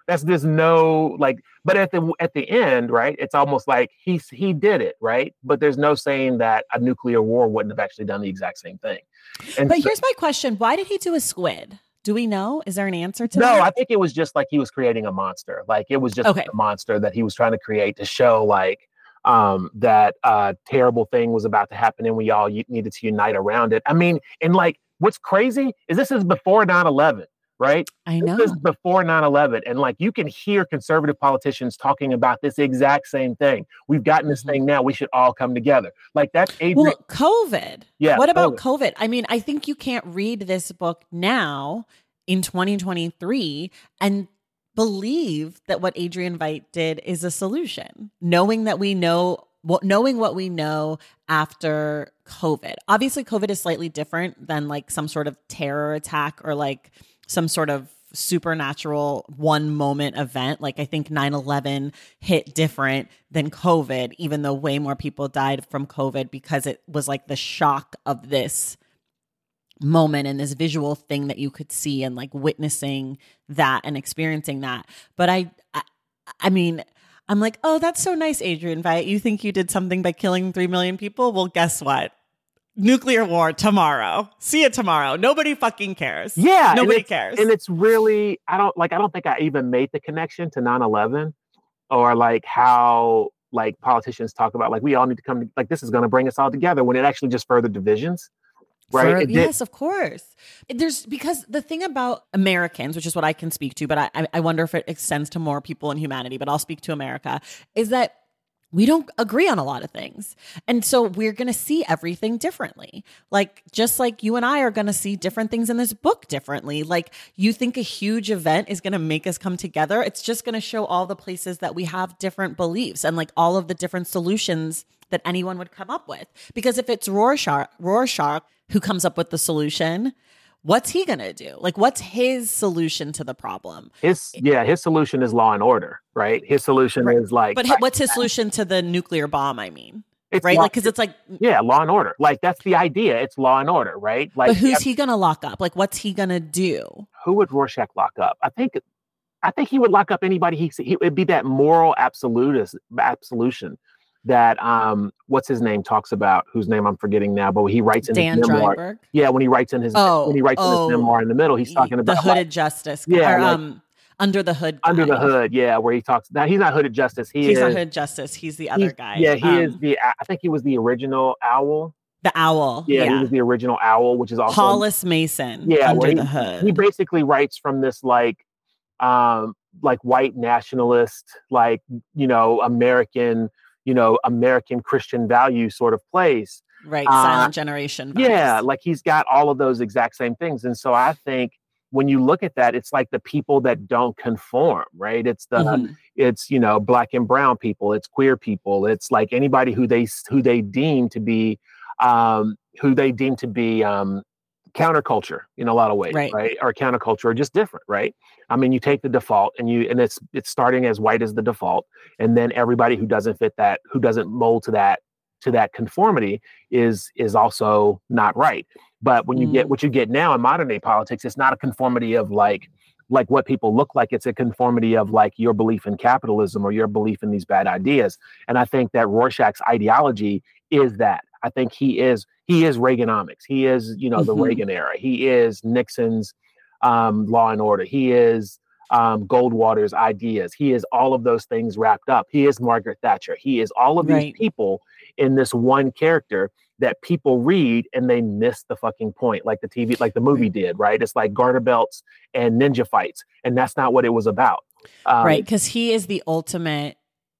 [SPEAKER 2] no, but at the end, right, it's almost like he did it, right? But there's no saying that a nuclear war wouldn't have actually done the exact same thing.
[SPEAKER 1] But here's my question. Why did he do a squid? Do we know? Is there an answer to that?
[SPEAKER 2] No, I think it was just like he was creating a monster. Like it was just a monster that he was trying to create to show like that terrible thing was about to happen and we all needed to unite around it. I mean, and like what's crazy is this is before 9/11. Right?
[SPEAKER 1] I know.
[SPEAKER 2] This is before 9/11. And like you can hear conservative politicians talking about this exact same thing. We've gotten this thing now. We should all come together. Like that's
[SPEAKER 1] Well, COVID. Yeah. What about COVID? I mean, I think you can't read this book now in 2023 and believe that what Adrian Veidt did is a solution, knowing what we know after COVID. Obviously, COVID is slightly different than like some sort of terror attack or like some sort of supernatural one moment event. Like I think 9/11 hit different than COVID, even though way more people died from COVID because it was like the shock of this moment and this visual thing that you could see and like witnessing that and experiencing that. But I mean, I'm like, oh, that's so nice, Adrian Veidt. You think you did something by killing 3 million people? Well, guess what? Nuclear war tomorrow. See it tomorrow. Nobody fucking cares.
[SPEAKER 2] Yeah.
[SPEAKER 1] Nobody cares.
[SPEAKER 2] And it's really, I don't think I even made the connection to 9/11 or like how like politicians talk about like we all need to come, like this is going to bring us all together when it actually just further divisions. Right.
[SPEAKER 1] Yes, of course. Because the thing about Americans, which is what I can speak to, but I wonder if it extends to more people in humanity, but I'll speak to America, is that we don't agree on a lot of things. And so we're going to see everything differently. Like, just like you and I are going to see different things in this book differently. Like, you think a huge event is going to make us come together. It's just going to show all the places that we have different beliefs and like all of the different solutions that anyone would come up with. Because if it's Rorschach who comes up with the solution, what's he going to do? Like, what's his solution to the problem?
[SPEAKER 2] His solution is law and order, right? His solution is like...
[SPEAKER 1] But what's his solution to the nuclear bomb, I mean?
[SPEAKER 2] It's
[SPEAKER 1] right?
[SPEAKER 2] law,
[SPEAKER 1] Like, because it's like,
[SPEAKER 2] yeah, Law and Order. Like, that's the idea. It's Law and Order, right? Like,
[SPEAKER 1] but who's he gonna lock up? Like, what's he gonna do?
[SPEAKER 2] who would Rorschach lock up? I think he would lock up anybody. He would be that moral absolution that what's his name talks about, whose name I'm forgetting now, but he writes in
[SPEAKER 1] Dan
[SPEAKER 2] his memoir.
[SPEAKER 1] Dreiberg?
[SPEAKER 2] Yeah, when he writes in his memoir in the middle, he's talking about
[SPEAKER 1] the Hooded Justice.
[SPEAKER 2] Yeah,
[SPEAKER 1] or, Under the Hood guy.
[SPEAKER 2] Under the Hood, yeah, where he talks. Now he's not Hooded Justice. He's not
[SPEAKER 1] Hooded Justice. He's the other guy.
[SPEAKER 2] Yeah, he is I think he was the original Owl.
[SPEAKER 1] The Owl.
[SPEAKER 2] Yeah, he was the original Owl, which is also
[SPEAKER 1] Hollis Mason.
[SPEAKER 2] Yeah,
[SPEAKER 1] Under the Hood.
[SPEAKER 2] He basically writes from this like white nationalist, like, American, American Christian value sort of place.
[SPEAKER 1] Right. Silent Generation vibes.
[SPEAKER 2] Yeah, like he's got all of those exact same things. And so I think when you look at that, it's like the people that don't conform, right? It's it's, black and brown people, it's queer people, it's like anybody who they deem to be counterculture in a lot of ways, right? Or counterculture, or just different, right? I mean, you take the default and it's starting as white as the default, and then everybody who doesn't fit that, who doesn't mold to that conformity is also not right. But when you get what you get now in modern day politics, it's not a conformity of like what people look like. It's a conformity of like your belief in capitalism or your belief in these bad ideas. And I think that Rorschach's ideology is that. I think he is Reaganomics. He is, the Reagan era. He is Nixon's Law and Order. He is Goldwater's ideas. He is all of those things wrapped up. He is Margaret Thatcher. He is all of these people in this one character that people read and they miss the fucking point, like the movie did, right? It's like garter belts and ninja fights, and that's not what it was about.
[SPEAKER 1] Right, because he is the ultimate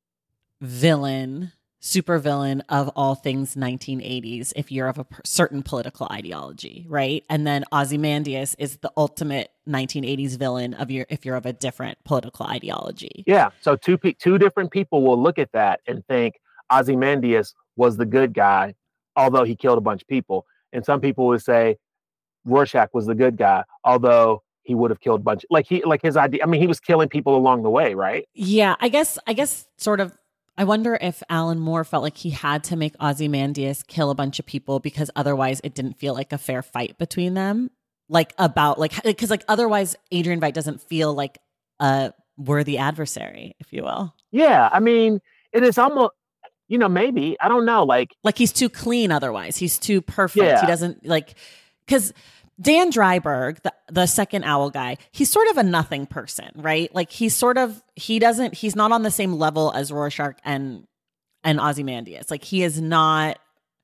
[SPEAKER 1] villain, super villain of all things 1980s if you're of a certain political ideology, right? And then Ozymandias is the ultimate 1980s villain if you're of a different political ideology.
[SPEAKER 2] Yeah, so two different people will look at that and think Ozymandias was the good guy, although he killed a bunch of people. And some people would say Rorschach was the good guy, although he would have killed a bunch. Like his idea. I mean, he was killing people along the way, right?
[SPEAKER 1] Yeah, I guess sort of. I wonder if Alan Moore felt like he had to make Ozymandias kill a bunch of people because otherwise it didn't feel like a fair fight between them. Because otherwise Adrian Veidt doesn't feel like a worthy adversary, if you will.
[SPEAKER 2] Yeah, I mean, it is almost. Maybe, I don't know, like
[SPEAKER 1] he's too clean otherwise. He's too perfect.
[SPEAKER 2] Yeah.
[SPEAKER 1] He doesn't because Dan Dreiberg, the second Owl guy, he's sort of a nothing person, right? Like he's not on the same level as Rorschach and Ozymandias. Like he is not,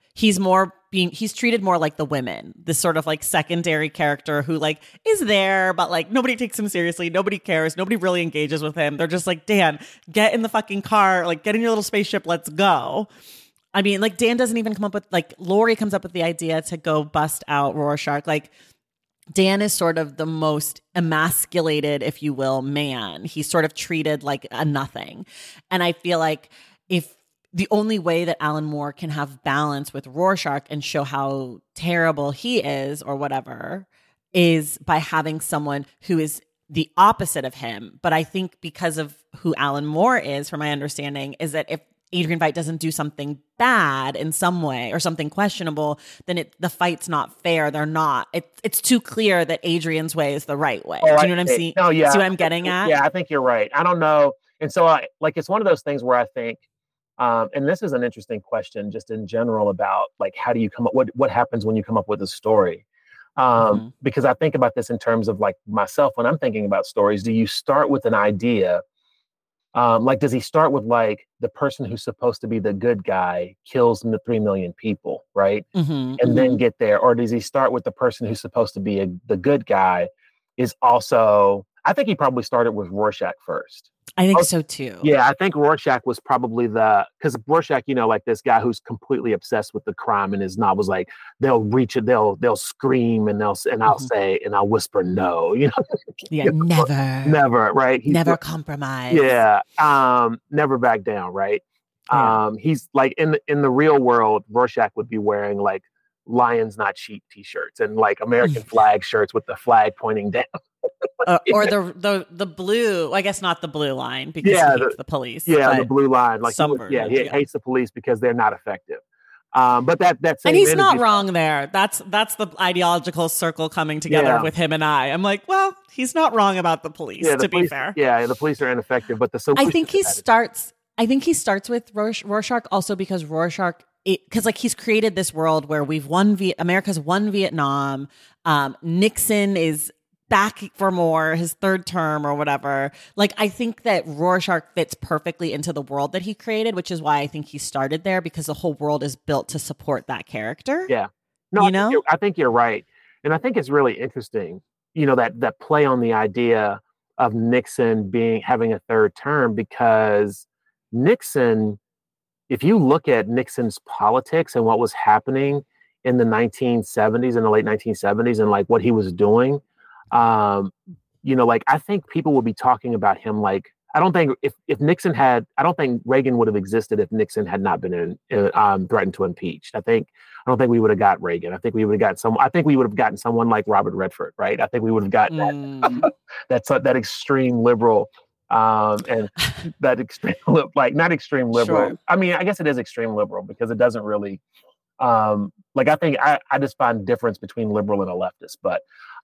[SPEAKER 1] he's treated more like the women, this sort of like secondary character who like is there, but like nobody takes him seriously. Nobody cares. Nobody really engages with him. They're just like, Dan, get in the fucking car, like get in your little spaceship. Let's go. I mean, like Dan doesn't even come up with, like Laurie comes up with the idea to go bust out Rorschach. Like Dan is sort of the most emasculated, if you will, man. He's sort of treated like a nothing. And I feel like if the only way that Alan Moore can have balance with Rorschach and show how terrible he is or whatever is by having someone who is the opposite of him. But I think because of who Alan Moore is, from my understanding, is that if Adrian Veidt doesn't do something bad in some way or something questionable, then the fight's not fair. It's too clear that Adrian's way is the right way. Do you know what I'm saying?
[SPEAKER 2] No, yeah.
[SPEAKER 1] See what I'm getting at?
[SPEAKER 2] Yeah, I think you're right. I don't know. And so it's one of those things where I think, and this is an interesting question just in general about like, how do you come up, what happens when you come up with a story? Because I think about this in terms of like myself, when I'm thinking about stories, do you start with an idea? Does he start with like the person who's supposed to be the good guy kills 3 million people, right? And then get there? Or does he start with the person who's supposed to be the good guy is also, I think he probably started with Rorschach first.
[SPEAKER 1] I think so too.
[SPEAKER 2] Yeah, I think Rorschach was probably because Rorschach, like this guy who's completely obsessed with the crime in his novels, like they'll reach it, they'll scream and I'll say, and I'll whisper no,
[SPEAKER 1] Yeah,
[SPEAKER 2] never, right?
[SPEAKER 1] Never compromise.
[SPEAKER 2] Yeah, never back down, right?
[SPEAKER 1] Yeah.
[SPEAKER 2] He's like in the real world, Rorschach would be wearing like lions not sheep t-shirts and like American flag shirts with the flag pointing down.
[SPEAKER 1] or the blue, I guess not the blue line because he hates the police.
[SPEAKER 2] Yeah, the blue line. Like he hates the police because they're not effective. But that's
[SPEAKER 1] and he's not wrong there. That's the ideological circle coming together with him and I. I'm like, well, he's not wrong about the police. Be fair,
[SPEAKER 2] the police are ineffective, but the solution.
[SPEAKER 1] I think he starts with Rorschach also because Rorschach. Because like he's created this world where America's won Vietnam. Nixon is back for more, his third term or whatever. Like I think that Rorschach fits perfectly into the world that he created, which is why I think he started there because the whole world is built to support that character.
[SPEAKER 2] Yeah, no, I think you're right, and I think it's really interesting. That play on the idea of Nixon having a third term because Nixon. If you look at Nixon's politics and what was happening in the 1970s, in the late 1970s, and like what he was doing, I think people would be talking about him like, I don't think Reagan would have existed if Nixon had not been threatened to impeach. I don't think we would have got Reagan. I think we would have gotten someone like Robert Redford, right? I think we would have gotten that extreme liberal. And that extreme, not extreme liberal. Sure. I mean, I guess it is extreme liberal because it doesn't really, I think I just find difference between liberal and a leftist, but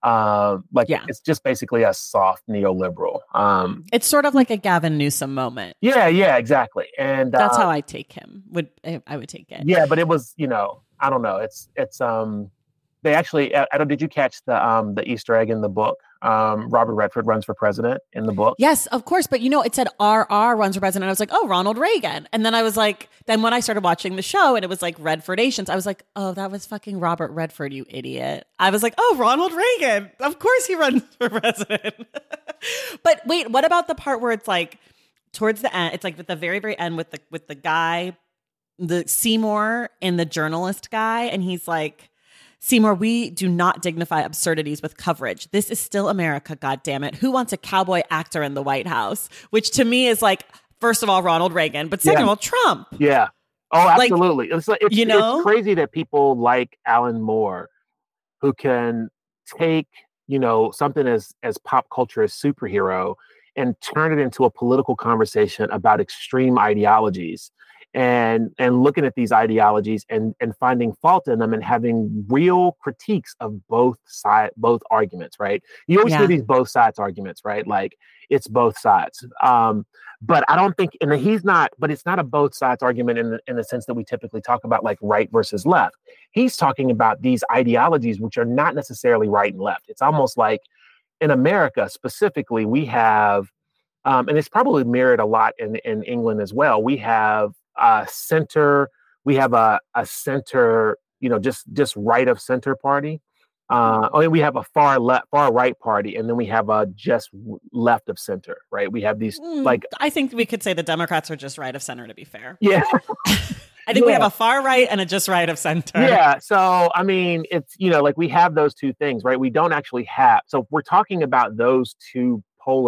[SPEAKER 2] it's just basically a soft neoliberal.
[SPEAKER 1] It's sort of like a Gavin Newsom moment.
[SPEAKER 2] Yeah, exactly. And
[SPEAKER 1] that's how I take him. I would take it.
[SPEAKER 2] Yeah, but it was, I don't know. It's they actually, did you catch the Easter egg in the book? Robert Redford runs for president in the book.
[SPEAKER 1] Yes, of course. But it said RR runs for president. I was like, oh, Ronald Reagan. And then I was like, then when I started watching the show and it was like Redfordations, I was like, oh, that was fucking Robert Redford, you idiot. I was like, oh, Ronald Reagan. Of course he runs for president. But wait, what about the part where it's like towards the end, it's like at the very, very end with the guy, the Seymour and the journalist guy. And he's like, Seymour, we do not dignify absurdities with coverage. This is still America, goddammit. Who wants a cowboy actor in the White House? Which to me is like, first of all, Ronald Reagan, but second of all, Trump.
[SPEAKER 2] Yeah. Oh, absolutely. It's crazy that people like Alan Moore, who can take, something as pop culture as superhero and turn it into a political conversation about extreme ideologies. And looking at these ideologies and finding fault in them and having real critiques of both arguments, right? You always hear these both sides arguments, right? Like it's both sides. But I don't think, but it's not a both sides argument in the sense that we typically talk about like right versus left. He's talking about these ideologies, which are not necessarily right and left. It's almost like in America specifically, we have, and it's probably mirrored a lot in England as well. We have center. We have a center, just right of center party. We have a far right party, and then we have a just left of center. Right? We have these
[SPEAKER 1] I think we could say the Democrats are just right of center. To be fair,
[SPEAKER 2] yeah.
[SPEAKER 1] I think we have a far right and a just right of center.
[SPEAKER 2] Yeah. So I mean, it's we have those two things, right? We don't actually have. So if we're talking about those two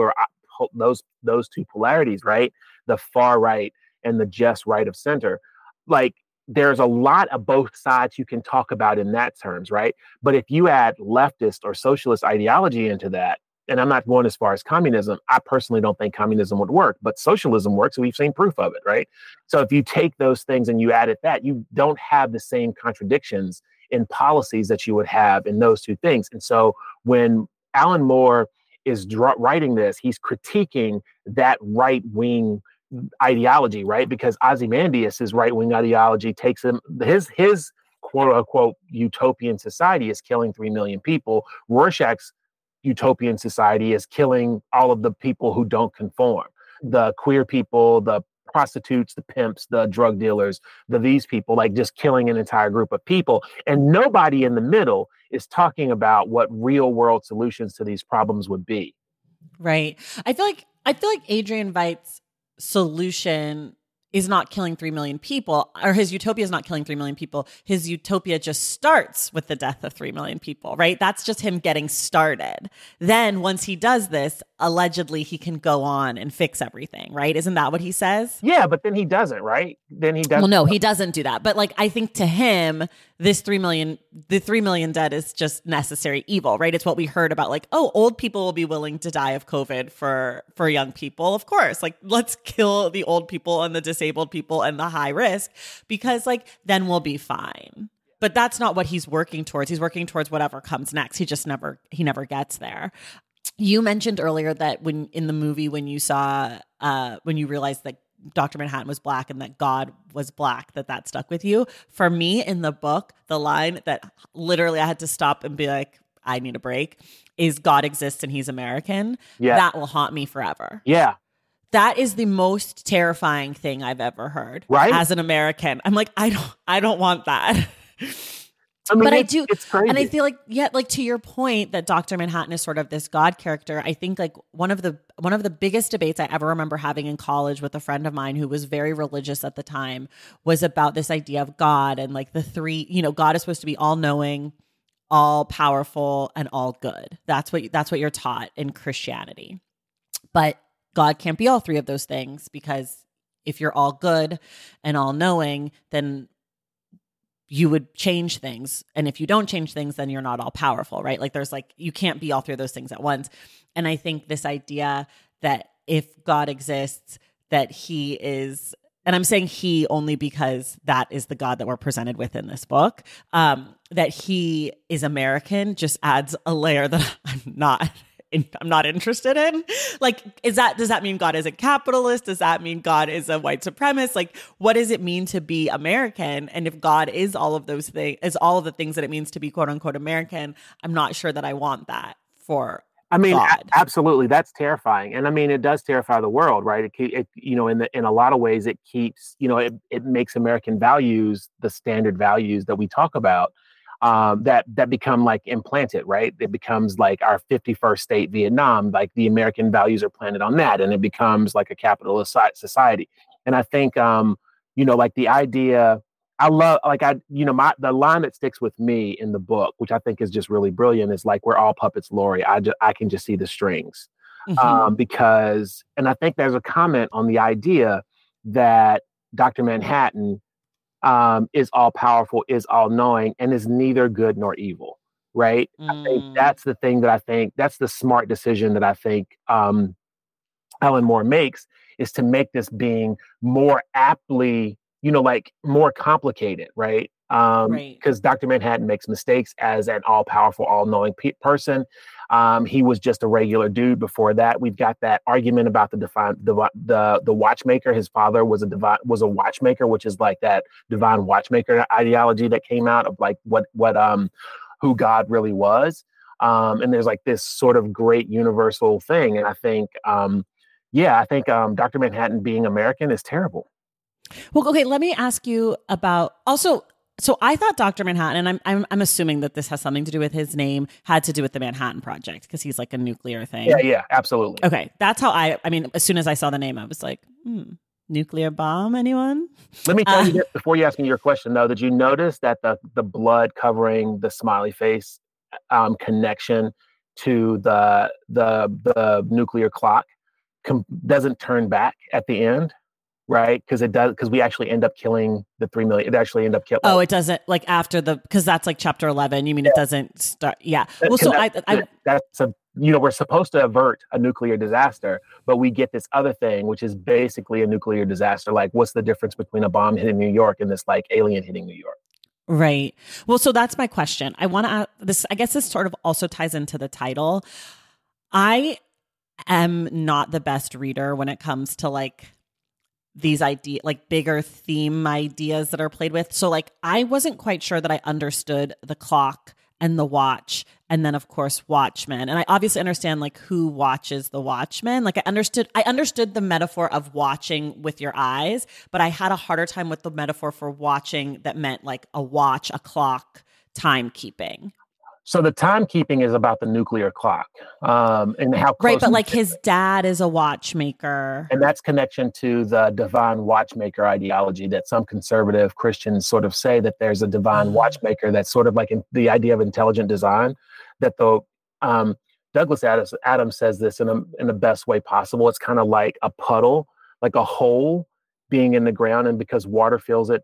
[SPEAKER 2] those two polarities, right? The far right and the just right of center, like there's a lot of both sides you can talk about in that terms, right? But if you add leftist or socialist ideology into that, and I'm not going as far as communism, I personally don't think communism would work, but socialism works, and we've seen proof of it, right? So if you take those things and you add that, you don't have the same contradictions in policies that you would have in those two things. And so when Alan Moore is writing this, he's critiquing that right-wing ideology, right? Because Ozymandias' right-wing ideology takes him, his quote-unquote utopian society is killing 3 million people. Rorschach's utopian society is killing all of the people who don't conform. The queer people, the prostitutes, the pimps, the drug dealers, these people, like just killing an entire group of people. And nobody in the middle is talking about what real world solutions to these problems would be.
[SPEAKER 1] Right. I feel like Adrian Veidt's solution is not killing 3 million people, or his utopia is not killing 3 million people. His utopia just starts with the death of 3 million people, right? That's just him getting started. Then once he does this, allegedly he can go on and fix everything, right? Isn't that what he says?
[SPEAKER 2] Yeah, but then he doesn't, right? Then he doesn't.
[SPEAKER 1] Well, no, he doesn't do that. But like, I think to him, the 3 million dead is just necessary evil, right? It's what we heard about, like, oh, old people will be willing to die of COVID for young people. Of course, like, let's kill the old people and the disabled people and the high risk, because like then we'll be fine. But that's not what he's working towards. He's working towards whatever comes next. He never gets there. You mentioned earlier that when in the movie, when you realized that Dr. Manhattan was black and that God was black, that stuck with you. For me, in the book, the line that literally I had to stop and be like, I need a break, is God exists and he's American. Yeah. That will haunt me forever.
[SPEAKER 2] Yeah.
[SPEAKER 1] That is the most terrifying thing I've ever heard.
[SPEAKER 2] Right?
[SPEAKER 1] As an American. I'm like, I don't want that.
[SPEAKER 2] I mean,
[SPEAKER 1] but I do.
[SPEAKER 2] It's crazy.
[SPEAKER 1] And I feel like, yeah, like to your point that Dr. Manhattan is sort of this God character. I think like one of the biggest debates I ever remember having in college with a friend of mine who was very religious at the time was about this idea of God and like the three, God is supposed to be all knowing, all powerful, and all good. That's what you're taught in Christianity. But God can't be all three of those things, because if you're all good and all knowing, then you would change things. And if you don't change things, then you're not all powerful, right? Like there's like, you can't be all three of those things at once. And I think this idea that if God exists, that he is, and I'm saying he only because that is the God that we're presented with in this book, that he is American just adds a layer that I'm not interested in. Like, does that mean God is a capitalist? Does that mean God is a white supremacist? Like, what does it mean to be American? And if God is all of those things, is all of the things that it means to be quote unquote American, I'm not sure that I want that for God.
[SPEAKER 2] Absolutely. That's terrifying. And I mean, it does terrify the world, right? It in a lot of ways, it keeps, it makes American values, the standard values that we talk about, that become like implanted, right? It becomes like our 51st state, Vietnam, like the American values are planted on that. And it becomes like a capitalist society. And I think, like the idea, I love, like, the line that sticks with me in the book, which I think is just really brilliant, is like, we're all puppets, Lori. I can just see the strings. Because, and I think there's a comment on the idea that Dr. Manhattan is all powerful, is all knowing, and is neither good nor evil, right? I think that's the thing that's the smart decision that I think Alan Moore makes, is to make this being more aptly, like more complicated, right? Because Dr. Manhattan makes mistakes as an all-powerful, all-knowing person. He was just a regular dude before that. We've got that argument about the watchmaker. His father was a watchmaker, which is like that divine watchmaker ideology that came out of like who God really was. And there's like this sort of great universal thing. And I think, Dr. Manhattan being American is terrible.
[SPEAKER 1] Well, okay, let me ask you about also. So I thought Dr. Manhattan, and I'm assuming that this has something to do with his name, had to do with the Manhattan Project, because he's like a nuclear thing.
[SPEAKER 2] Yeah, absolutely.
[SPEAKER 1] Okay, that's how I mean, as soon as I saw the name, I was like, nuclear bomb, anyone?
[SPEAKER 2] Let me tell you this before you ask me your question, though. Did you notice that the blood covering the smiley face connection to the nuclear clock doesn't turn back at the end? Right, because it does. Because we actually end up killing the 3 million. It actually end up killing.
[SPEAKER 1] Oh, it doesn't, like after because that's like chapter 11. You mean it doesn't start? Yeah. Well, so
[SPEAKER 2] we're supposed to avert a nuclear disaster, but we get this other thing, which is basically a nuclear disaster. Like, what's the difference between a bomb hitting New York and this like alien hitting New York?
[SPEAKER 1] Right. Well, so that's my question. I want to this. I guess this sort of also ties into the title. I am not the best reader when it comes to like these bigger theme ideas that are played with. So like, I wasn't quite sure that I understood the clock and the watch, and then of course Watchmen. And I obviously understand like who watches the Watchmen. Like I understood the metaphor of watching with your eyes, but I had a harder time with the metaphor for watching that meant like a watch, a clock, timekeeping.
[SPEAKER 2] So the timekeeping is about the nuclear clock, and how close.
[SPEAKER 1] Right, but like his dad is a watchmaker,
[SPEAKER 2] and that's connection to the divine watchmaker ideology that some conservative Christians sort of say, that there's a divine watchmaker that's sort of like the idea of intelligent design. That Douglas Adams says this in the best way possible. It's kind of like a puddle, like a hole being in the ground, and because water fills it,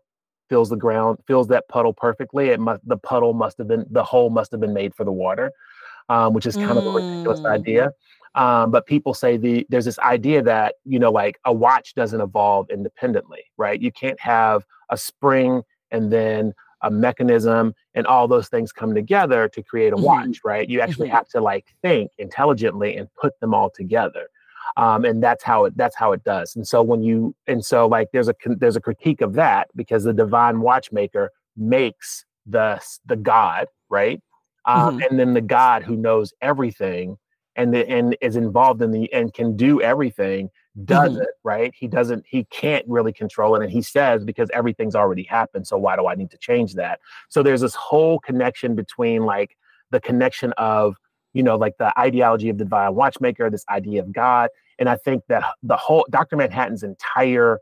[SPEAKER 2] fills the ground, fills that puddle perfectly. The hole must have been made for the water, which is kind of a ridiculous idea. But people say there's this idea that, like a watch doesn't evolve independently, right? You can't have a spring and then a mechanism and all those things come together to create a watch, right? You actually have to like think intelligently and put them all together. And that's how it does. And so like there's a critique of that because the divine watchmaker makes the God, right? And then the God who knows everything and is involved and can do everything does it, right? He can't really control it. And he says, because everything's already happened. So why do I need to change that? So there's this whole connection between like the connection of, like the ideology of the divine watchmaker, this idea of God. And I think that the whole Dr. Manhattan's entire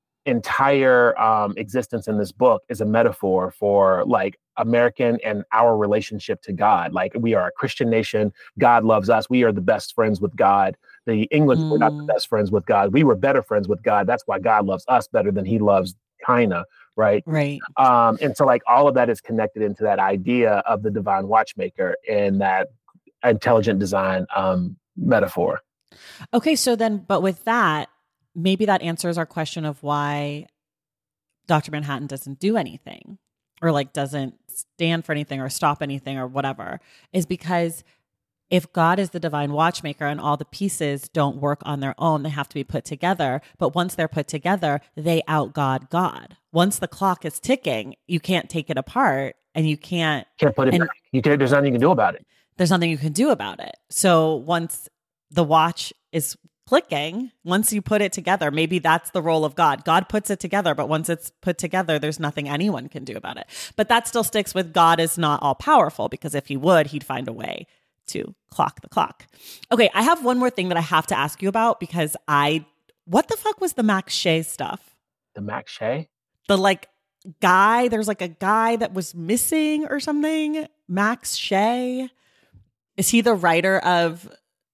[SPEAKER 2] existence in this book is a metaphor for like American and our relationship to God. Like we are a Christian nation. God loves us. We are the best friends with God. The English were not the best friends with God. We were better friends with God. That's why God loves us better than he loves China. Right.
[SPEAKER 1] Right.
[SPEAKER 2] And so like all of that is connected into that idea of the divine watchmaker and that intelligent design metaphor.
[SPEAKER 1] Okay. So then, but with that, maybe that answers our question of why Dr. Manhattan doesn't do anything or like doesn't stand for anything or stop anything or whatever, is because if God is the divine watchmaker and all the pieces don't work on their own, they have to be put together. But once they're put together, they out God. Once the clock is ticking, you can't take it apart and you can't
[SPEAKER 2] put it back. There's nothing you can do about it.
[SPEAKER 1] There's nothing you can do about it. So once the watch is clicking, once you put it together, maybe that's the role of God. God puts it together, but once it's put together, there's nothing anyone can do about it. But that still sticks with God is not all powerful, because if he would, he'd find a way to clock the clock. Okay, I have one more thing that I have to ask you about because what the fuck was the Max Shea stuff?
[SPEAKER 2] The Max Shea?
[SPEAKER 1] The like guy, there's like a guy that was missing or something. Max Shea? Is he the writer of...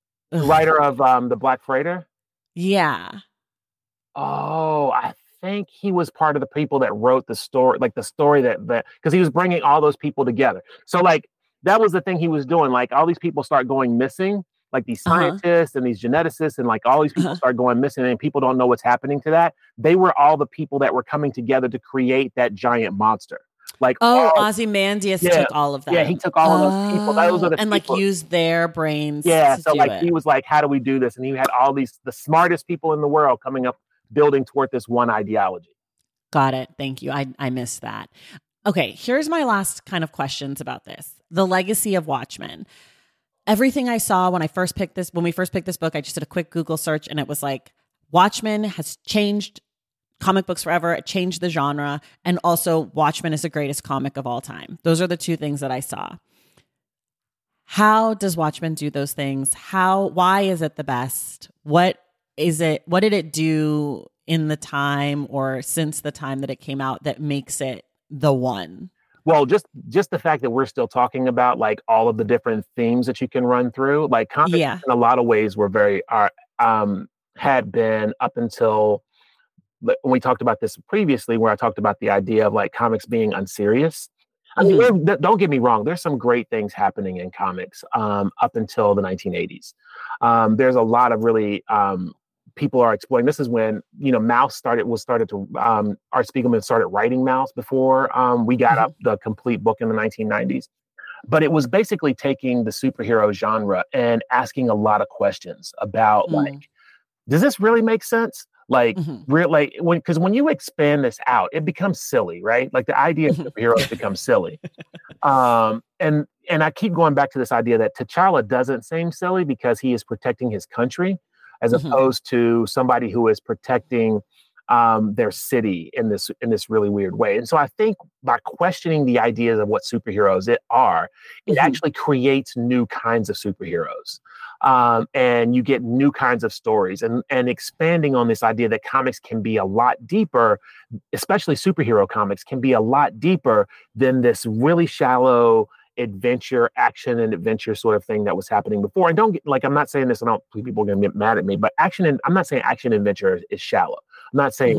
[SPEAKER 2] The Black Freighter?
[SPEAKER 1] Yeah.
[SPEAKER 2] Oh, I think he was part of the people that wrote the story, like the story that because he was bringing all those people together. So like that was the thing he was doing. Like all these people start going missing, like these scientists and these geneticists and like all these people start going missing and people don't know what's happening to that. They were all the people that were coming together to create that giant monster. Like
[SPEAKER 1] Ozymandias took all of that.
[SPEAKER 2] Yeah, he took all of those people. Those are the
[SPEAKER 1] and
[SPEAKER 2] people.
[SPEAKER 1] Like used their brains.
[SPEAKER 2] Yeah,
[SPEAKER 1] to
[SPEAKER 2] so
[SPEAKER 1] do
[SPEAKER 2] like
[SPEAKER 1] it.
[SPEAKER 2] he was like, how do we do this? And he had all the smartest people in the world coming up, building toward this one ideology.
[SPEAKER 1] Got it. Thank you. I missed that. Okay, here's my last kind of questions about this. The legacy of Watchmen. Everything I saw when we first picked this book, I just did a quick Google search and it was like, Watchmen has changed comic books forever. It changed the genre. And also Watchmen is the greatest comic of all time. Those are the two things that I saw. How does Watchmen do those things? Why is it the best? What did it do in the time or since the time that it came out that makes it the one?
[SPEAKER 2] Well, just the fact that we're still talking about like all of the different themes that you can run through, like comics in a lot of ways were had been up until when we talked about this previously, where I talked about the idea of like comics being unserious. I mean, don't get me wrong. There's some great things happening in comics up until the 1980s. There's a lot of really people are exploring. This is when Art Spiegelman started writing Mouse before we got up the complete book in the 1990s. But it was basically taking the superhero genre and asking a lot of questions about like, does this really make sense? Like, because when you expand this out, it becomes silly, right? Like the idea of superheroes becomes silly. And I keep going back to this idea that T'Challa doesn't seem silly because he is protecting his country as opposed to somebody who is protecting their city in this really weird way. And so I think by questioning the ideas of what superheroes it actually creates new kinds of superheroes. And you get new kinds of stories and expanding on this idea that comics can be a lot deeper, especially superhero comics can be a lot deeper than this really shallow action and adventure sort of thing that was happening before. And I'm not saying this, people are going to get mad at me, but I'm not saying action and adventure is shallow. I'm not saying that.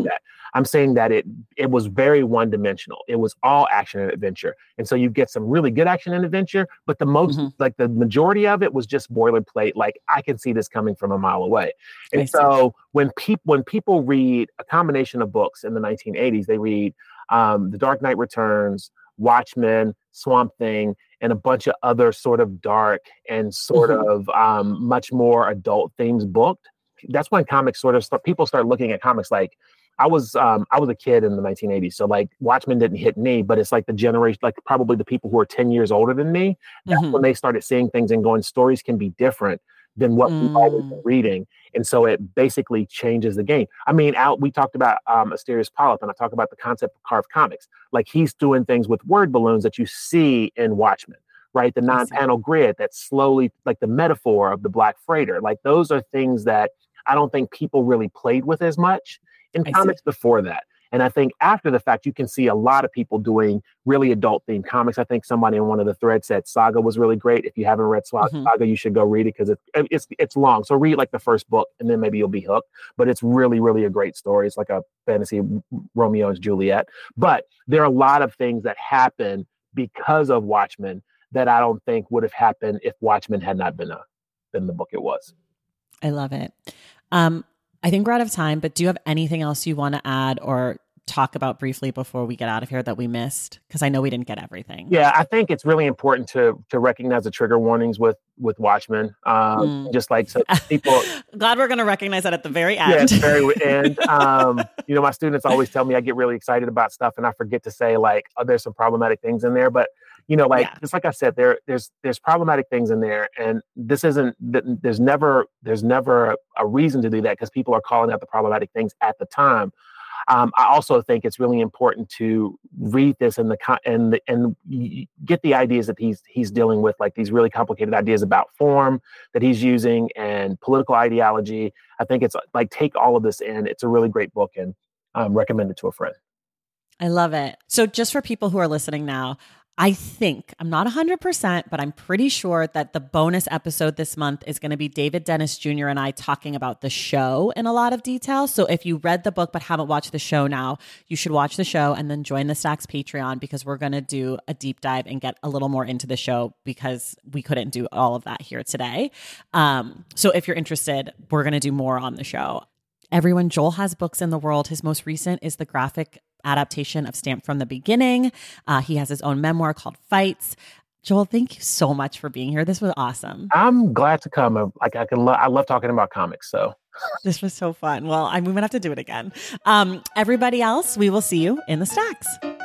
[SPEAKER 2] I'm saying that it was very one-dimensional. It was all action and adventure. And so you get some really good action and adventure, but the most, like the majority of it was just boilerplate. Like, I can see this coming from a mile away. And so when people read a combination of books in the 1980s, they read The Dark Knight Returns, Watchmen, Swamp Thing, and a bunch of other sort of dark and sort of much more adult themes booked. That's when comics people start looking at comics like, I was a kid in the 1980s. So like Watchmen didn't hit me, but it's like the generation, like probably the people who are 10 years older than me. That's when they started seeing things and going, stories can be different than what we've always been reading. And so it basically changes the game. I mean, we talked about Asterios Polyp, and I talk about the concept of carved comics. Like, he's doing things with word balloons that you see in Watchmen, right? The non-panel grid that's slowly, like the metaphor of the Black Freighter. Like, those are things that I don't think people really played with as much in comics before that. And I think after the fact, you can see a lot of people doing really adult themed comics. I think somebody in one of the threads said Saga was really great. If you haven't read Saga, you should go read it because it's long. So read like the first book and then maybe you'll be hooked. But it's really, really a great story. It's like a fantasy Romeo and Juliet. But there are a lot of things that happen because of Watchmen that I don't think would have happened if Watchmen had not been the book it was.
[SPEAKER 1] I love it. I think we're out of time, but do you have anything else you want to add or talk about briefly before we get out of here that we missed? Because I know we didn't get everything.
[SPEAKER 2] Yeah, I think it's really important to recognize the trigger warnings with Watchmen. Just like, so people.
[SPEAKER 1] Glad we're going to recognize that at the very end.
[SPEAKER 2] Yeah, at the very end. My students always tell me I get really excited about stuff and I forget to say like, oh, there's some problematic things in there. But just like I said, there's problematic things in there, and this isn't. There's never a reason to do that because people are calling out the problematic things at the time. I also think it's really important to read this and get the ideas that he's dealing with, like these really complicated ideas about form that he's using and political ideology. I think it's like, take all of this in. It's a really great book, and recommend it to a friend.
[SPEAKER 1] I love it. So just for people who are listening now, I think, I'm not 100%, but I'm pretty sure that the bonus episode this month is going to be David Dennis Jr. and I talking about the show in a lot of detail. So if you read the book but haven't watched the show now, you should watch the show and then join the Stacks Patreon, because we're going to do a deep dive and get a little more into the show because we couldn't do all of that here today. So if you're interested, we're going to do more on the show. Everyone, Joel has books in the world. His most recent is the graphic adaptation of Stamped from the Beginning. He has his own memoir called Fights. Joel, thank you so much for being here. This was awesome.
[SPEAKER 2] I'm glad to come. I love talking about comics. So
[SPEAKER 1] this was so fun. Well, we might have to do it again. Everybody else, we will see you in the stacks.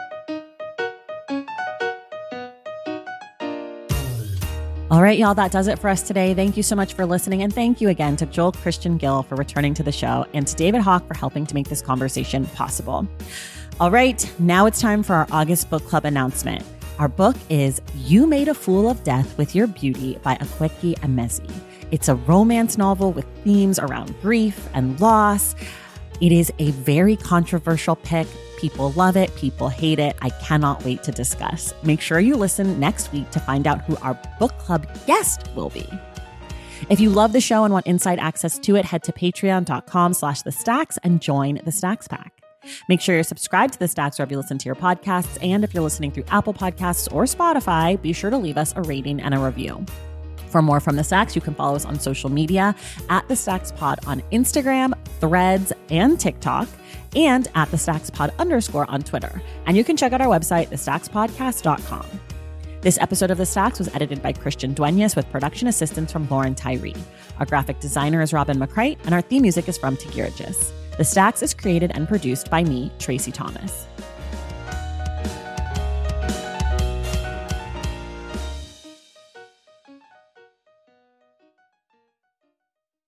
[SPEAKER 1] All right, y'all, that does it for us today. Thank you so much for listening. And thank you again to Joel Christian Gill for returning to the show, and to David Hawk for helping to make this conversation possible. All right, now it's time for our August book club announcement. Our book is You Made a Fool of Death with Your Beauty by Akwaeke Emezi. It's a romance novel with themes around grief and loss. It is a very controversial pick. People love it. People hate it. I cannot wait to discuss. Make sure you listen next week to find out who our book club guest will be. If you love the show and want inside access to it, head to patreon.com/thestacks and join the Stacks Pack. Make sure you're subscribed to the Stacks wherever you listen to your podcasts. And if you're listening through Apple Podcasts or Spotify, be sure to leave us a rating and a review. For more from The Stacks, you can follow us on social media at The Stacks Pod on Instagram, Threads, and TikTok, and at The Stacks Pod _ on Twitter. And you can check out our website, thestackspodcast.com. This episode of The Stacks was edited by Christian Duenas with production assistance from Lauren Tyree. Our graphic designer is Robin McCrite, and our theme music is from Tigirigis. The Stacks is created and produced by me, Tracy Thomas.